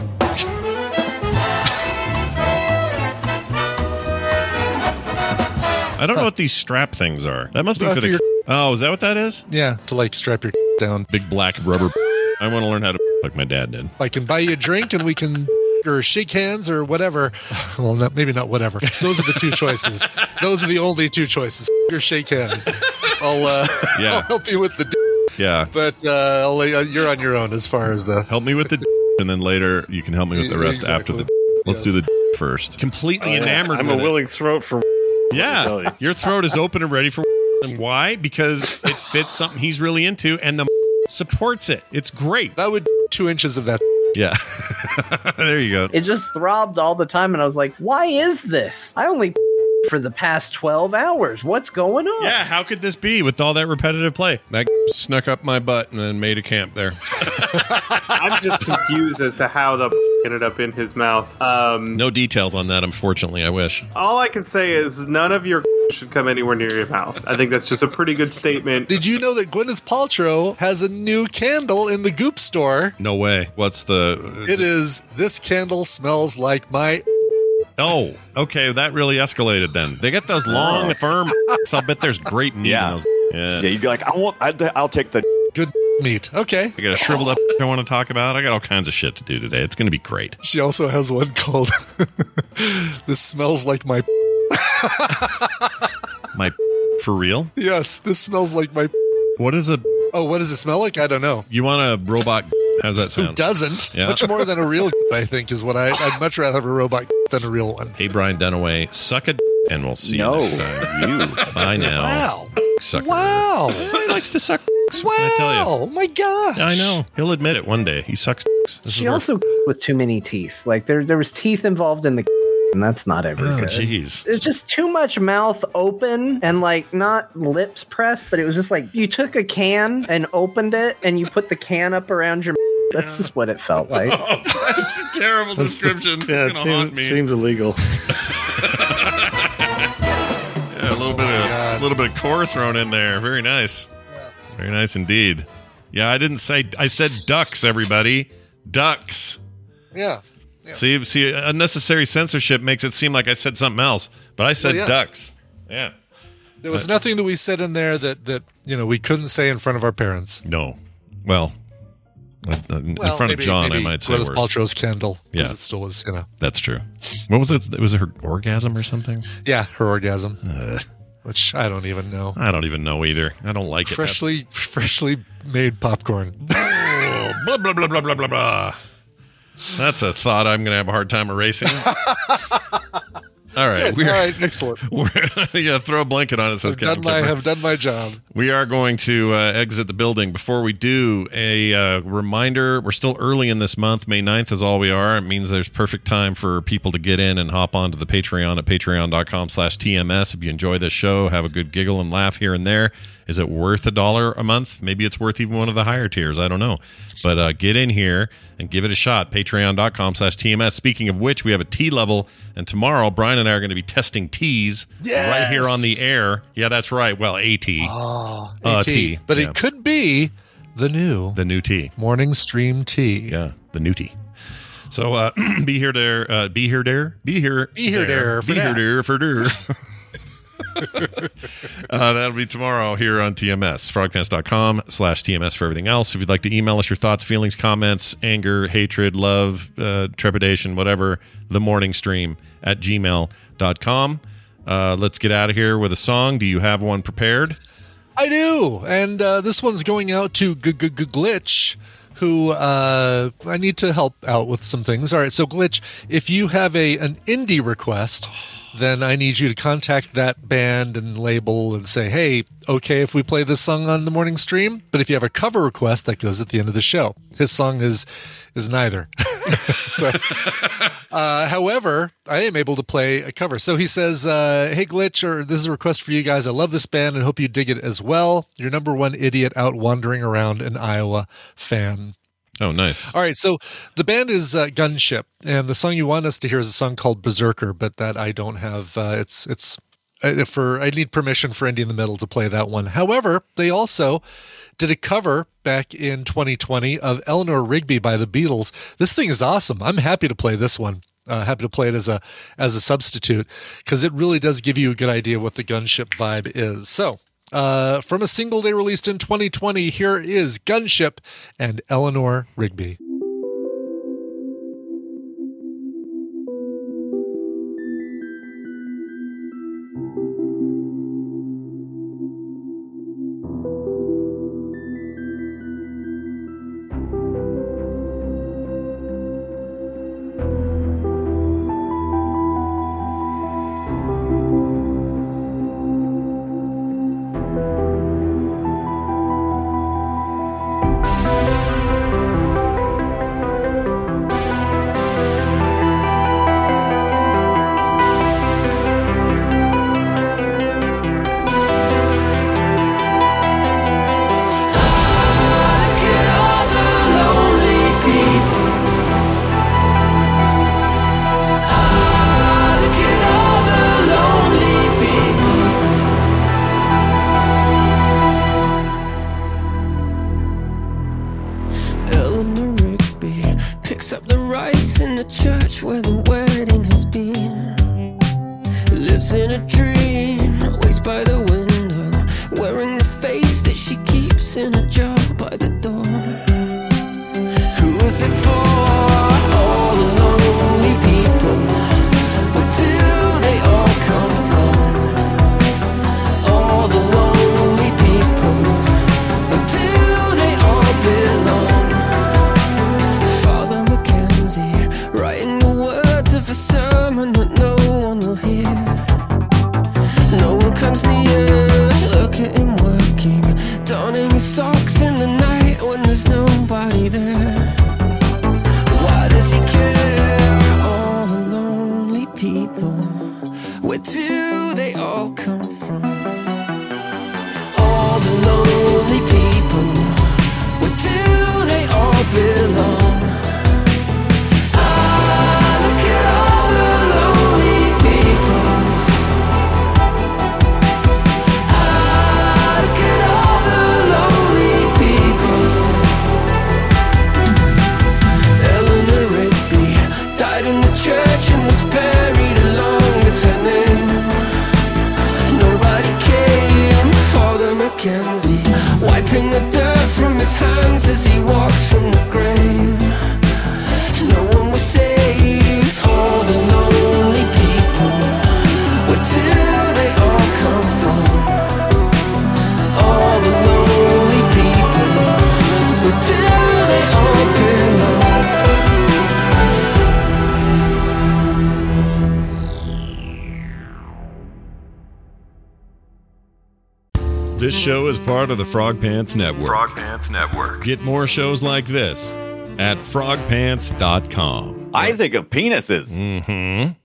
I don't know what these strap things are. That must be Uh, for for the. your- Oh, is that what that is? Yeah, to like strap your down. Big black rubber. I want to learn how to like my dad did. I can buy you a drink and we can or shake hands or whatever. Well, not, maybe not whatever. Those are the two choices. Those are the only two choices. Or shake hands. I'll uh, Yeah. I'll help you with the. D- Yeah. but uh, I'll, uh, you're on your own as far as the. Help me with the, and then later you can help me with the rest after Exactly. the. Let's Yes. do the first. Completely enamored. I'm with a it. willing throat for. tell Yeah, you. your throat is open and ready for. And why? Because it fits something he's really into, and the supports it. It's great. I would two inches of that. Yeah, there you go. It just throbbed all the time, and I was like, why is this? I only for the past twelve hours. What's going on? Yeah, how could this be with all that repetitive play? That snuck up my butt and then made a camp there. I'm just confused as to how the ended up in his mouth. Um, No details on that, unfortunately. I wish. all I can say is none of your should come anywhere near your mouth. I think that's just a pretty good statement. Did you know that Gwyneth Paltrow has a new candle in the Goop store? No way. What's the? It is, this candle smells like my. Oh, okay. That really escalated then. They get those long, firm. I'll bet there's great meat Yeah. in those. Yeah. Yeah, you'd be like, I want, I'd, I'll take the Good meat. Okay. I got a shriveled up I want to talk about. I got all kinds of shit to do today. It's going to be great. She also has one called This Smells Like My. My for real? Yes, this smells like my. What is a? Oh, what does it smell like? I don't know. You want a robot? How's that Who sound? doesn't? Yeah. Much more than a real. I think is what I. I'd much rather have a robot than a real one. Hey, Brian Dunaway, suck a d- and we'll see No, you next time. you. Bye now. Wow. Sucker. Wow. He likes to suck. Wow. I tell you. Oh my gosh. I know. He'll admit it one day. He sucks. This She is where- also with too many teeth. Like there, there was teeth involved in the, and that's not ever Oh, good. jeez. It's just too much mouth open and like not lips pressed, but it was just like you took a can and opened it and you put the can up around your. That's just what it felt like. Oh, that's a terrible description. Yeah, it's it going to haunt seems, me. seems illegal. Yeah, a little bit of a little bit of core thrown in there. Very nice. Very nice indeed. Yeah, I didn't say. I said ducks. Everybody, ducks. Yeah. Yeah. See, see, unnecessary censorship makes it seem like I said something else, but I said Well, yeah. ducks. Yeah. There was nothing that we said in there that that you know we couldn't say in front of our parents. No. Well, uh, uh, in Well, front maybe- of John, I maybe might say Gwyneth worse. Paltrow's candle. 'Cause Yeah. It still was. You know. That's true. What was it? Was it her orgasm or something? Yeah, her orgasm, Uh, which I don't even know. I don't even know either. I don't like it. Freshly, freshly made popcorn. Oh, blah blah blah blah blah blah blah. That's a thought I'm going to have a hard time erasing. All right, Good. All right, excellent. We're, yeah, throw a blanket on it. Says I've done Captain my Kipper. have done my job. We are going to uh, exit the building. Before we do, a uh, reminder, we're still early in this month. May ninth is all we are. It means there's perfect time for people to get in and hop onto the Patreon at patreon.com slash TMS. If you enjoy this show, have a good giggle and laugh here and there. Is it worth a dollar a month? Maybe it's worth even one of the higher tiers. I don't know. But uh, get in here and give it a shot. Patreon.com slash TMS. Speaking of which, we have a tea level. And tomorrow, Brian and I are going to be testing teas Yes. right here on the air. Yeah, that's right. Well, a tea. Oh, Uh, AT. tea. But Yeah. it could be the new The new tea. morning stream tea. Yeah, the new tea. So uh, be here there. Uh, be here there. Be here. Be here there for Be here that. there for there. uh, that'll be tomorrow here on T M S. Frogpants.com slash T M S for everything else. If you'd like to email us your thoughts, feelings, comments, anger, hatred, love, uh, trepidation, whatever, the morning stream at gmail dot com. Uh, let's get out of here with a song. Do you have one prepared? I do, and uh, this one's going out to G- G- G- Glitch, who uh, I need to help out with some things. All right, so Glitch, if you have a an indie request, then I need you to contact that band and label and say, hey, okay if we play this song on the morning stream? But if you have a cover request, that goes at the end of the show. His song is is neither. so, uh, however, I am able to play a cover. So he says, uh, hey, Glitch, or this is a request for you guys. I love this band and hope you dig it as well. Your number one idiot out wandering around in Iowa fan. Oh, nice. All right, so the band is uh, Gunship, and the song you want us to hear is a song called Berserker, but that I don't have. Uh, it's it's uh, for I need permission for Indie in the Middle to play that one. However, they also did a cover back in twenty twenty of Eleanor Rigby by the Beatles. This thing is awesome. I'm happy to play this one. Uh, happy to play it as a as a substitute because it really does give you a good idea what the Gunship vibe is. So. Uh, from a single they released in twenty twenty, here is Gunship and Eleanor Rigby. sits by the window, wearing the face that she keeps in a jar by the door. Who is it for? All the lonely people. Where do they all come from? All the lonely people. Where do they all belong? Father Mackenzie, writing the words of a sermon that no one will hear. No one comes near. Look at him working, donning his socks in the night when there's nobody there. Why does he care? All the lonely people. Where do they all come from? All the lonely people. Where do they all belong? Ah, look at all the lonely people. Ah, look at all the lonely people. Eleanor Rigby died in the church and was buried along with her name. Nobody came. Father Mackenzie wiping the dirt from his hands as he walks from the grave. No one was saved. All the lonely people. Where do they all come from? All the lonely people. Where do they all belong? This show is part of the Frog Pants Network. Frog Pants Network. Get more shows like this at frog pants dot com. I think of penises. Mm-hmm.